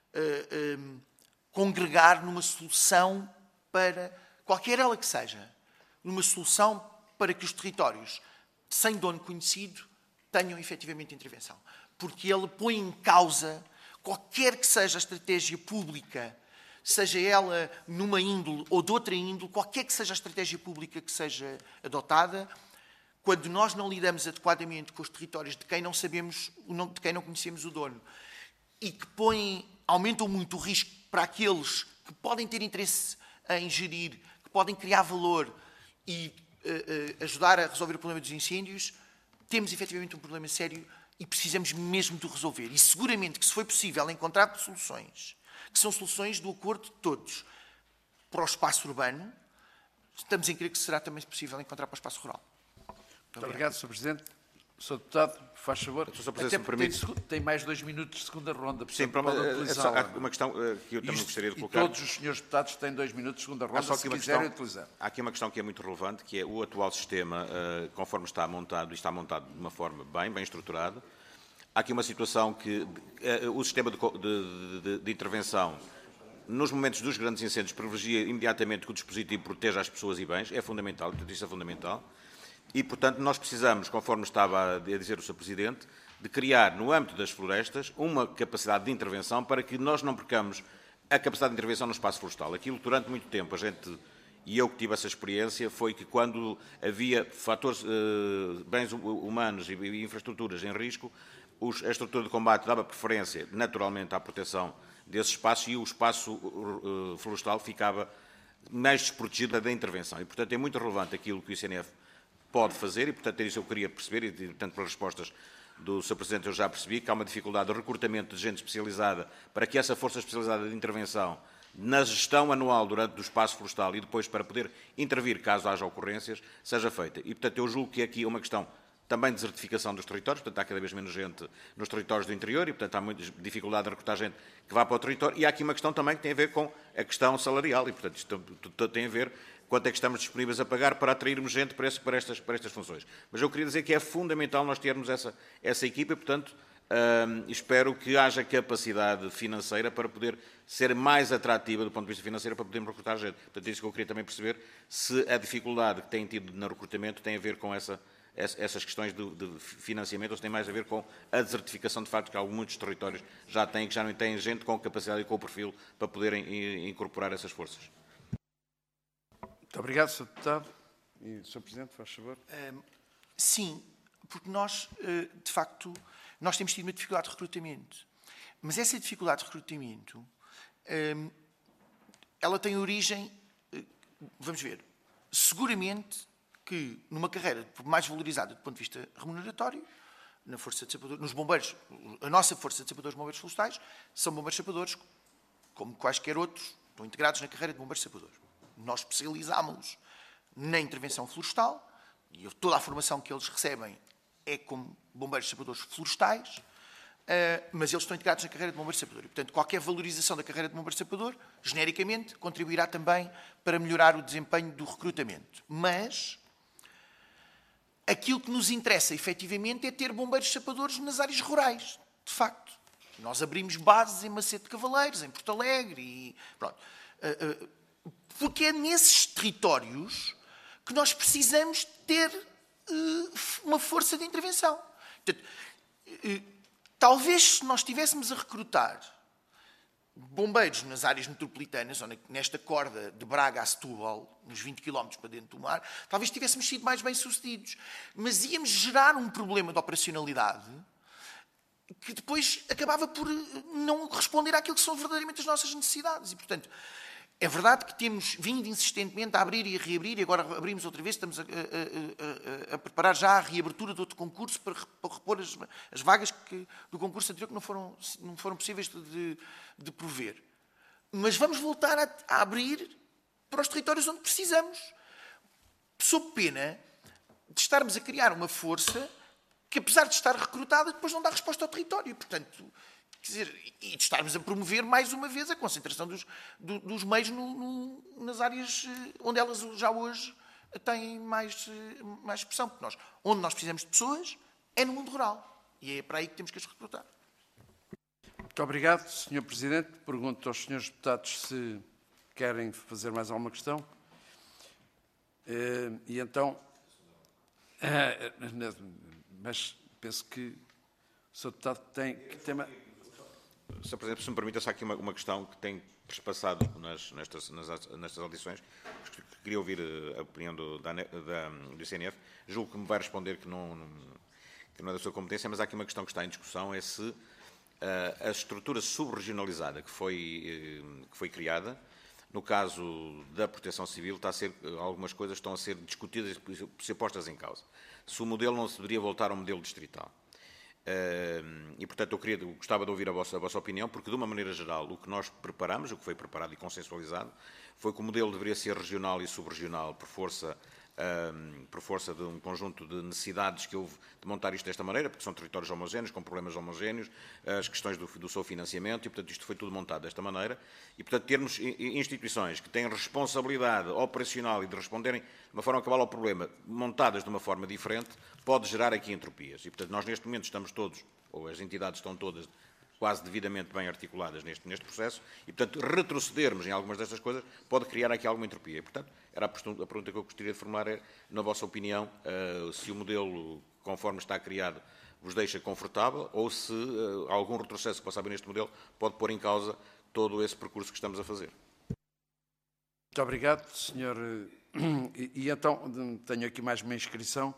congregar numa solução para, qualquer ela que seja, numa solução para que os territórios sem dono conhecido tenham efetivamente intervenção. Porque ele põe em causa qualquer que seja a estratégia pública, seja ela numa índole ou de outra índole, qualquer que seja a estratégia pública que seja adotada, quando nós não lidamos adequadamente com os territórios de quem não sabemos, de quem não conhecemos o dono, e que aumentam muito o risco para aqueles que podem ter interesse em gerir, que podem criar valor e ajudar a resolver o problema dos incêndios, temos efetivamente um problema sério e precisamos mesmo de resolver. E seguramente que, se for possível encontrar soluções, que são soluções do acordo de todos para o espaço urbano, estamos em crer que será também possível encontrar para o espaço rural. Muito obrigado, Sr. Presidente. Sr. Deputado, faz favor. Sr. Presidente, se me permite. Tem mais 2 minutos de segunda ronda. Sim, para uma questão que eu também gostaria de colocar. E todos os senhores deputados têm 2 minutos de segunda ronda, se quiserem utilizar. Há aqui uma questão que é muito relevante, que é o atual sistema, conforme está montado, e está montado de uma forma bem estruturada. Há aqui uma situação que o sistema de intervenção nos momentos dos grandes incêndios privilegia imediatamente que o dispositivo proteja as pessoas e bens. É fundamental, portanto, isso é fundamental. E, portanto, nós precisamos, conforme estava a dizer o Sr. Presidente, de criar, no âmbito das florestas, uma capacidade de intervenção para que nós não percamos a capacidade de intervenção no espaço florestal. Aquilo, durante muito tempo, e eu que tive essa experiência, foi que quando havia fatores, bens humanos e infraestruturas em risco, a estrutura de combate dava preferência, naturalmente, à proteção desse espaço e o espaço florestal ficava mais desprotegido da intervenção. E, portanto, é muito relevante aquilo que o ICNF pode fazer e, portanto, é isso que eu queria perceber e, portanto, pelas respostas do Sr. Presidente eu já percebi que há uma dificuldade de recrutamento de gente especializada para que essa força especializada de intervenção na gestão anual durante o espaço florestal e depois para poder intervir caso haja ocorrências, seja feita. E, portanto, eu julgo que aqui é uma questão também de desertificação dos territórios, portanto, há cada vez menos gente nos territórios do interior e, portanto, há muita dificuldade de recrutar gente que vá para o território. E há aqui uma questão também que tem a ver com a questão salarial e, portanto, isto tem a ver quanto é que estamos disponíveis a pagar para atrairmos gente para estas funções. Mas eu queria dizer que é fundamental nós termos essa equipa e, portanto, espero que haja capacidade financeira para poder ser mais atrativa do ponto de vista financeiro para podermos recrutar gente. Portanto, é isso que eu queria também perceber, se a dificuldade que têm tido no recrutamento tem a ver com essas questões de financiamento, ou se tem mais a ver com a desertificação de facto que muitos territórios já têm, que já não têm gente com capacidade e com o perfil para poderem incorporar essas forças. Muito obrigado, Sr. Deputado. E, Sr. Presidente, faz favor. Sim, porque nós, de facto, nós temos tido uma dificuldade de recrutamento. Mas essa dificuldade de recrutamento, ela tem origem, vamos ver, seguramente que numa carreira mais valorizada do ponto de vista remuneratório, na Força de Sapadores, nos bombeiros, a nossa Força de Sapadores Bombeiros Florestais, são bombeiros sapadores, como quaisquer outros, estão integrados na carreira de bombeiros sapadores. Nós especializámos-los na intervenção florestal, e toda a formação que eles recebem é como bombeiros sapadores florestais, mas eles estão integrados na carreira de bombeiro sapador. E, portanto, qualquer valorização da carreira de bombeiro sapador, genericamente, contribuirá também para melhorar o desempenho do recrutamento. Mas aquilo que nos interessa, efetivamente, é ter bombeiros sapadores nas áreas rurais, de facto. Nós abrimos bases em Macedo de Cavaleiros, em Porto Alegre, e pronto. Porque é nesses territórios que nós precisamos ter uma força de intervenção. Portanto, talvez se nós estivéssemos a recrutar bombeiros nas áreas metropolitanas, ou nesta corda de Braga a Setúbal, nos 20 km para dentro do mar, talvez tivéssemos sido mais bem-sucedidos. Mas íamos gerar um problema de operacionalidade que depois acabava por não responder àquilo que são verdadeiramente as nossas necessidades. E, portanto, é verdade que temos vindo insistentemente a abrir e a reabrir, e agora abrimos outra vez, estamos a preparar já a reabertura de outro concurso para repor as vagas do concurso anterior que não foram possíveis de prover. Mas vamos voltar a abrir para os territórios onde precisamos, sob pena de estarmos a criar uma força que, apesar de estar recrutada, depois não dá resposta ao território. Portanto, quer dizer, e de estarmos a promover, mais uma vez, a concentração dos meios nas áreas onde elas já hoje têm mais expressão. Porque onde nós precisamos de pessoas é no mundo rural. E é para aí que temos que as recrutar. Muito obrigado, Sr. Presidente. Pergunto aos senhores deputados se querem fazer mais alguma questão. E então... Mas penso que o Sr. Deputado tem tema... Sr. Presidente, se me permita só aqui uma questão que tem trespassado nestas audições. Queria ouvir a opinião do ICNF. Julgo que me vai responder que não é da sua competência, mas há aqui uma questão que está em discussão, é se a estrutura subregionalizada que foi criada, no caso da Proteção Civil, algumas coisas estão a ser discutidas e ser postas em causa. Se o modelo não se deveria voltar ao modelo distrital. E, portanto, eu gostava de ouvir a vossa opinião, porque, de uma maneira geral, o que nós preparamos, o que foi preparado e consensualizado, foi que o modelo deveria ser regional e subregional por força de um conjunto de necessidades que houve de montar isto desta maneira, porque são territórios homogéneos, com problemas homogéneos, as questões do seu financiamento, e, portanto, isto foi tudo montado desta maneira. E, portanto, termos instituições que têm responsabilidade operacional e de responderem de uma forma cabal ao problema, montadas de uma forma diferente, pode gerar aqui entropias. E, portanto, nós neste momento estamos todos, ou as entidades estão todas quase devidamente bem articuladas neste processo, e, portanto, retrocedermos em algumas destas coisas pode criar aqui alguma entropia. E, portanto, era a pergunta que eu gostaria de formular é, na vossa opinião, se o modelo, conforme está criado, vos deixa confortável ou se algum retrocesso que possa haver neste modelo pode pôr em causa todo esse percurso que estamos a fazer. Muito obrigado, Sr. E então, tenho aqui mais uma inscrição.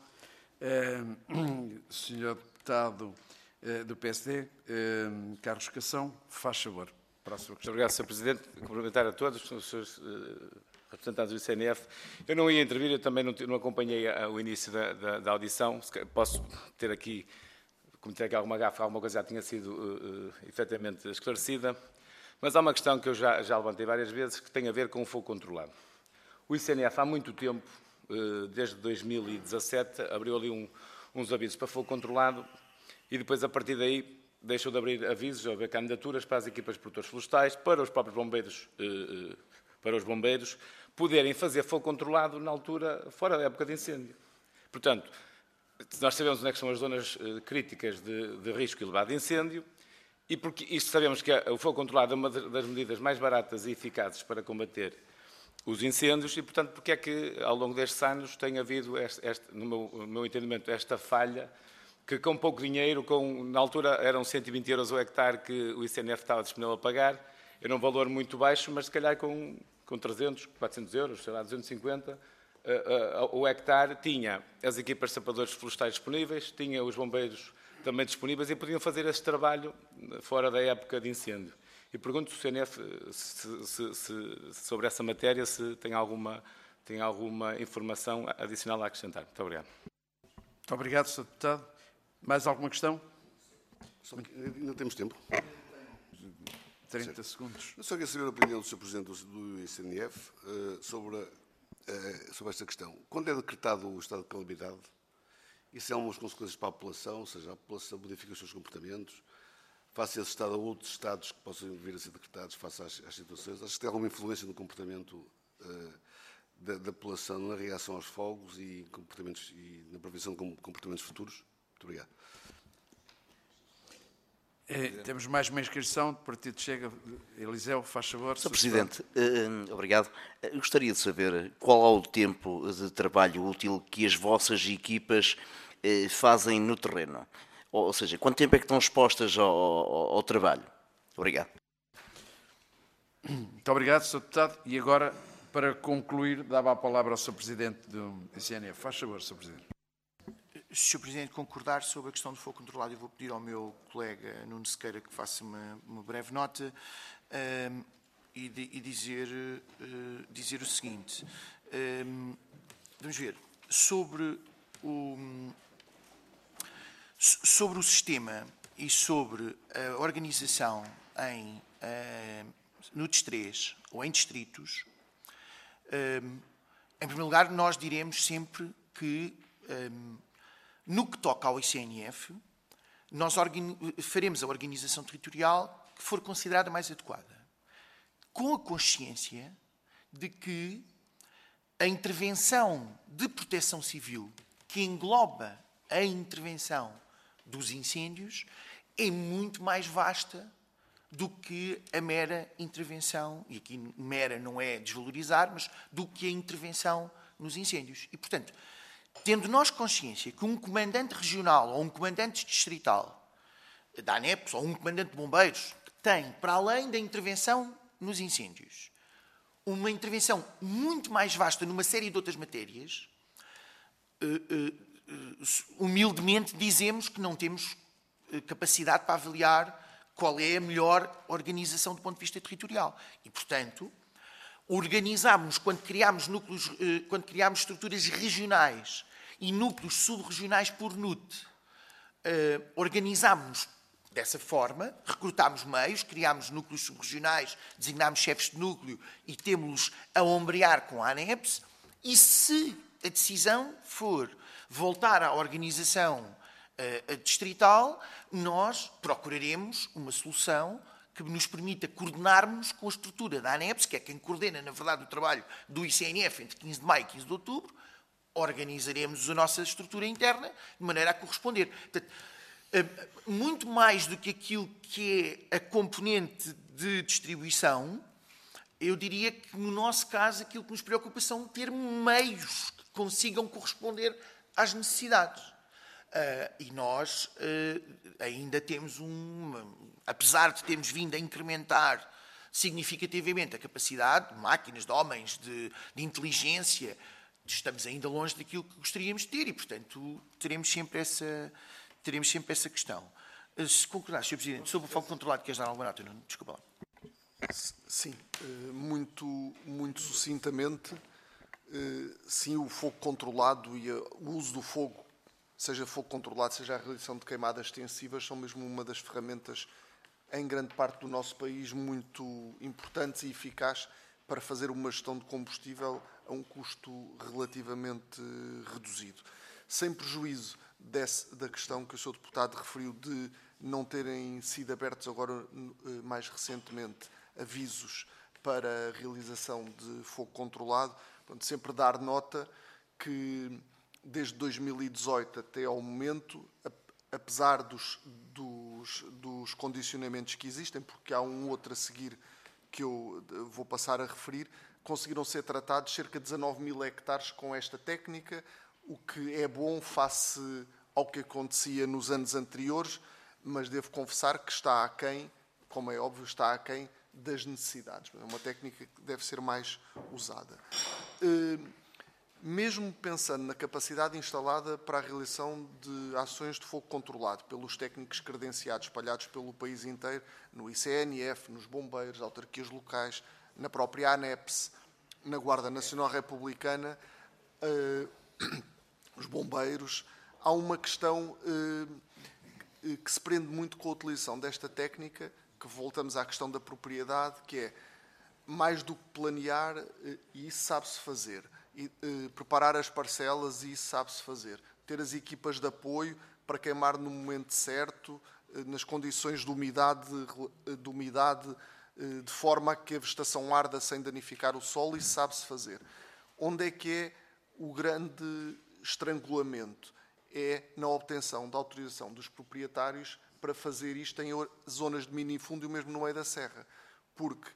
Sr. Deputado do PSD, Carlos Cação, faz favor. Próxima questão. Muito obrigado, Sr. Presidente. Cumprimentar a todos os seus representantes do ICNF. Eu não ia intervir, eu também não acompanhei o início da audição. Posso ter aqui, cometer aqui alguma gafe, alguma coisa já tinha sido efetivamente esclarecida. Mas há uma questão que eu já levantei várias vezes, que tem a ver com o fogo controlado. O ICNF há muito tempo, desde 2017, abriu ali uns avisos para fogo controlado e depois, a partir daí, deixou de abrir avisos, haver candidaturas para as equipas de produtores florestais, para os próprios bombeiros, para os bombeiros poderem fazer fogo controlado na altura, fora da época de incêndio. Portanto, nós sabemos onde é que são as zonas críticas de risco elevado de incêndio, e porque isto sabemos que o fogo controlado é uma das medidas mais baratas e eficazes para combater os incêndios, e, portanto, porque é que, ao longo destes anos, tem havido, no meu entendimento, esta falha, que com pouco dinheiro, na altura eram 120 euros o hectare que o ICNF estava disponível a pagar, era um valor muito baixo, mas se calhar com 300, 400 euros, sei lá, 250, o hectare tinha as equipas de sapadores florestais disponíveis, tinha os bombeiros também disponíveis e podiam fazer esse trabalho fora da época de incêndio. E pergunto se o CNF, sobre essa matéria, se tem alguma informação adicional a acrescentar. Muito obrigado. Muito obrigado, Sr. Deputado. Mais alguma questão? Ainda temos tempo. 30 segundos. Eu só queria saber a opinião do Sr. Presidente do ICNF sobre esta questão. Quando é decretado o estado de calamidade, isso é umas consequências para a população, ou seja, a população modifica os seus comportamentos, face a esse estado a outros estados que possam vir a ser decretados face às situações. Acho que tem alguma influência no comportamento da população na reação aos fogos e na prevenção de comportamentos futuros? Muito obrigado. Temos mais uma inscrição do Partido Chega. Eliseu, faz favor. Sr. Presidente, obrigado. Gostaria de saber qual é o tempo de trabalho útil que as vossas equipas fazem no terreno. Ou seja, quanto tempo é que estão expostas ao trabalho? Obrigado. Muito obrigado, Sr. Deputado. E agora, para concluir, dava a palavra ao Sr. Presidente do ICNF. Faz favor, Sr. Presidente. Sr. Presidente, concordar sobre a questão do fogo controlado, eu vou pedir ao meu colega Nuno Sequeira que faça uma breve nota e dizer o seguinte. Vamos ver. Sobre o sistema e sobre a organização no DIS3 ou em distritos, em primeiro lugar, nós diremos sempre que, no que toca ao ICNF, nós faremos a organização territorial que for considerada mais adequada, com a consciência de que a intervenção de proteção civil, que engloba a intervenção dos incêndios, é muito mais vasta do que a mera intervenção, e aqui mera não é desvalorizar, mas do que a intervenção nos incêndios. E, portanto, tendo nós consciência que um comandante regional ou um comandante distrital da ANEPS ou um comandante de bombeiros tem, para além da intervenção nos incêndios, uma intervenção muito mais vasta numa série de outras matérias, humildemente dizemos que não temos capacidade para avaliar qual é a melhor organização do ponto de vista territorial. E, portanto, organizámos, quando criámos estruturas regionais e núcleos subregionais por NUT, organizámos dessa forma, recrutámos meios, criámos núcleos subregionais, designámos chefes de núcleo e temos-los a ombrear com a ANEPS, e se a decisão for voltar à organização distrital, nós procuraremos uma solução que nos permita coordenarmos com a estrutura da ANEPS, que é quem coordena, na verdade, o trabalho do ICNF entre 15 de maio e 15 de outubro, organizaremos a nossa estrutura interna de maneira a corresponder. Portanto, muito mais do que aquilo que é a componente de distribuição, eu diria que, no nosso caso, aquilo que nos preocupa são ter meios que consigam corresponder às necessidades. E nós ainda temos apesar de termos vindo a incrementar significativamente a capacidade de máquinas, de homens, de inteligência, estamos ainda longe daquilo que gostaríamos de ter e, portanto, teremos sempre essa questão. Se concordar, Sr. Presidente, sobre o fogo controlado, queres dar alguma nota? Não, desculpa lá. Sim, muito sucintamente, sim, o fogo controlado e o uso do fogo, seja fogo controlado, seja a realização de queimadas extensivas, são mesmo uma das ferramentas, em grande parte do nosso país, muito importantes e eficazes para fazer uma gestão de combustível a um custo relativamente reduzido. Sem prejuízo da questão que o Sr. Deputado referiu de não terem sido abertos agora, mais recentemente, avisos para a realização de fogo controlado, portanto, sempre dar nota que desde 2018 até ao momento, apesar dos condicionamentos que existem, porque há um outro a seguir que eu vou passar a referir, conseguiram ser tratados cerca de 19 mil hectares com esta técnica, o que é bom face ao que acontecia nos anos anteriores, mas devo confessar que está aquém, como é óbvio, está aquém das necessidades. É uma técnica que deve ser mais usada. Mesmo pensando na capacidade instalada para a realização de ações de fogo controlado pelos técnicos credenciados espalhados pelo país inteiro, no ICNF, nos bombeiros, autarquias locais, na própria ANEPS, na Guarda Nacional Republicana, os bombeiros, há uma questão que se prende muito com a utilização desta técnica, que voltamos à questão da propriedade, que é mais do que planear, e isso sabe-se fazer. Preparar as parcelas, e isso sabe-se fazer. Ter as equipas de apoio para queimar no momento certo, nas condições de umidade, de forma a que a vegetação arda sem danificar o solo, isso sabe-se fazer. Onde é que é o grande estrangulamento? É na obtenção da autorização dos proprietários para fazer isto em zonas de minifúndio, mesmo no meio da serra. Porque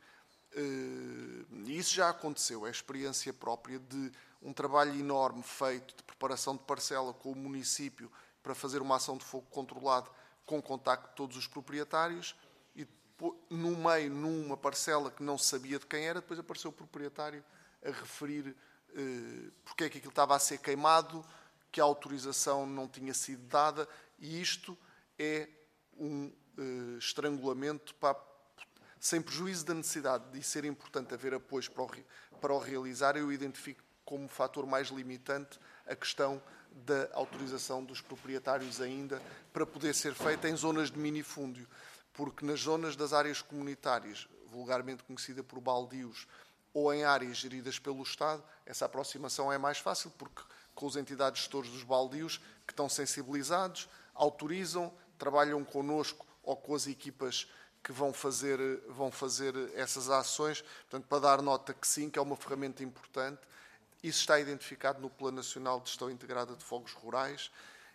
isso já aconteceu, é a experiência própria de um trabalho enorme feito de preparação de parcela com o município para fazer uma ação de fogo controlado com contacto de todos os proprietários e no meio, numa parcela que não se sabia de quem era, depois apareceu o proprietário a referir porque é que aquilo estava a ser queimado, que a autorização não tinha sido dada, e isto é um estrangulamento sem prejuízo da necessidade de ser importante haver apoios para o realizar. Eu identifico como fator mais limitante a questão da autorização dos proprietários ainda para poder ser feita em zonas de minifúndio, porque nas zonas das áreas comunitárias, vulgarmente conhecida por baldios, ou em áreas geridas pelo Estado, essa aproximação é mais fácil, porque com as entidades gestores dos baldios, que estão sensibilizados, autorizam, trabalham connosco ou com as equipas que vão fazer essas ações. Portanto, para dar nota que sim, que é uma ferramenta importante. Isso está identificado no Plano Nacional de Gestão Integrada de Fogos Rurais.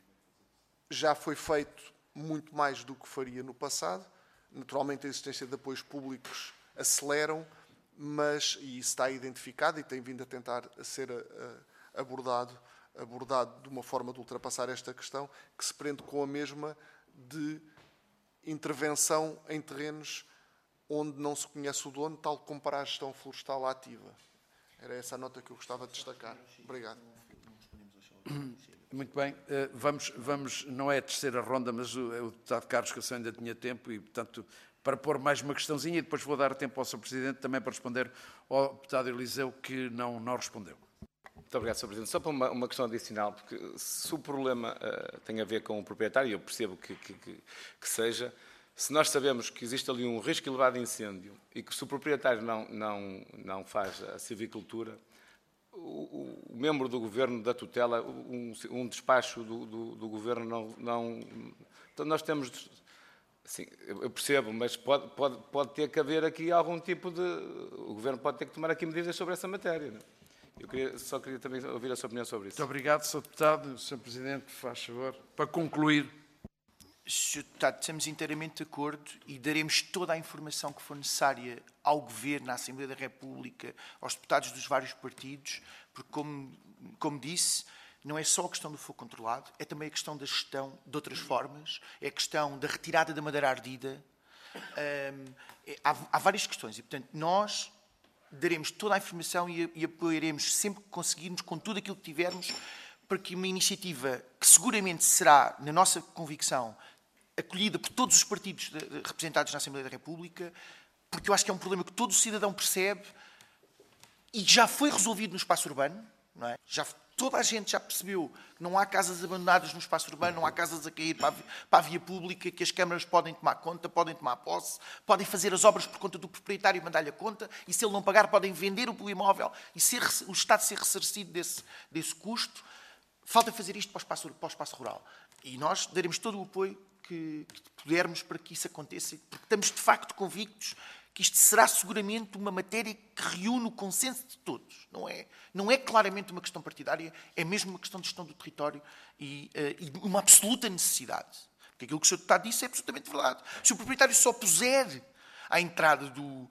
Já foi feito muito mais do que faria no passado. Naturalmente, a existência de apoios públicos aceleram, mas e isso está identificado e tem vindo a tentar ser abordado de uma forma de ultrapassar esta questão, que se prende com a mesma de intervenção em terrenos onde não se conhece o dono, tal como para a gestão florestal ativa. Era essa a nota que eu gostava de destacar. Obrigado. Muito bem. Vamos, não é a terceira ronda, mas o deputado Carlos Cação ainda tinha tempo e, portanto, para pôr mais uma questãozinha, e depois vou dar tempo ao Sr. Presidente também para responder ao deputado Eliseu, que não respondeu. Muito obrigado, Sr. Presidente. Só para uma questão adicional, porque se o problema tem a ver com o proprietário, eu percebo que seja, se nós sabemos que existe ali um risco elevado de incêndio e que se o proprietário não faz a silvicultura, o membro do Governo da tutela, um despacho do Governo não... Então nós temos... Sim, eu percebo, mas pode ter que haver aqui algum tipo de... O Governo pode ter que tomar aqui medidas sobre essa matéria, não é? Eu só queria também ouvir a sua opinião sobre isso. Muito obrigado, Sr. Deputado. Sr. Presidente, faz favor, para concluir. Sr. Deputado, estamos inteiramente de acordo e daremos toda a informação que for necessária ao Governo, à Assembleia da República, aos deputados dos vários partidos, porque, como disse, não é só a questão do fogo controlado, é também a questão da gestão de outras formas, é a questão da retirada da madeira ardida. Há várias questões e, portanto, nós daremos toda a informação e apoiaremos sempre que conseguirmos, com tudo aquilo que tivermos, para que uma iniciativa que seguramente será, na nossa convicção, acolhida por todos os partidos representados na Assembleia da República, porque eu acho que é um problema que todo o cidadão percebe e já foi resolvido no espaço urbano, não é? Toda a gente já percebeu que não há casas abandonadas no espaço urbano, não há casas a cair para a via pública, que as câmaras podem tomar conta, podem tomar posse, podem fazer as obras por conta do proprietário e mandar-lhe a conta, e se ele não pagar, podem vender o imóvel e o Estado ser ressarcido desse custo. Falta fazer isto para o espaço rural. E nós daremos todo o apoio que pudermos para que isso aconteça, porque estamos de facto convictos que isto será seguramente uma matéria que reúne o consenso de todos. Não é claramente uma questão partidária, é mesmo uma questão de gestão do território e uma absoluta necessidade. Porque aquilo que o Sr. Deputado disse é absolutamente verdade. Se o proprietário só puser à entrada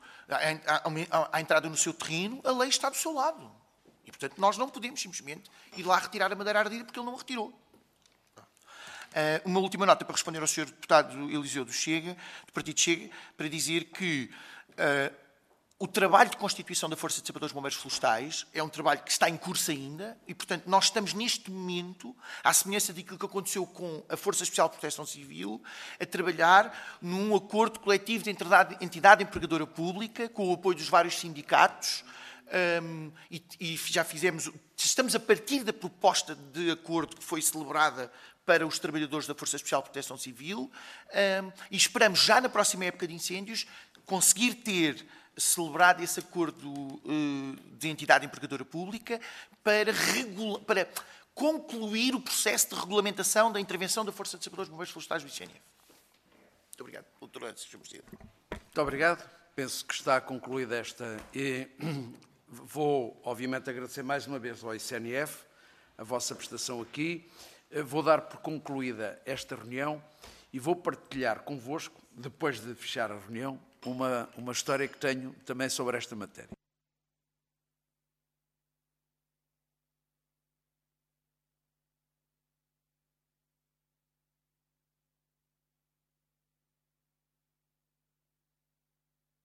no seu terreno, a lei está do seu lado. E, portanto, nós não podemos simplesmente ir lá retirar a madeira ardida porque ele não a retirou. Uma última nota para responder ao Sr. Deputado Eliseu do Partido Chega, para dizer que o trabalho de constituição da Força de Sapadores Bombeiros Florestais é um trabalho que está em curso ainda e, portanto, nós estamos neste momento, à semelhança daquilo que aconteceu com a Força Especial de Proteção Civil, a trabalhar num acordo coletivo de entidade empregadora pública, com o apoio dos vários sindicatos, e já estamos a partir da proposta de acordo que foi celebrada para os trabalhadores da Força Especial de Proteção Civil e esperamos já na próxima época de incêndios conseguir ter celebrado esse acordo de entidade empregadora pública para concluir o processo de regulamentação da intervenção da Força de Sapadores Bombeiros Florestais do ICNF. Muito obrigado pela tolerância, Sr. Presidente. Muito obrigado. Penso que está concluída esta. Vou, obviamente, agradecer mais uma vez ao ICNF a vossa prestação aqui. Vou dar por concluída esta reunião e vou partilhar convosco, depois de fechar a reunião, uma história que tenho também sobre esta matéria.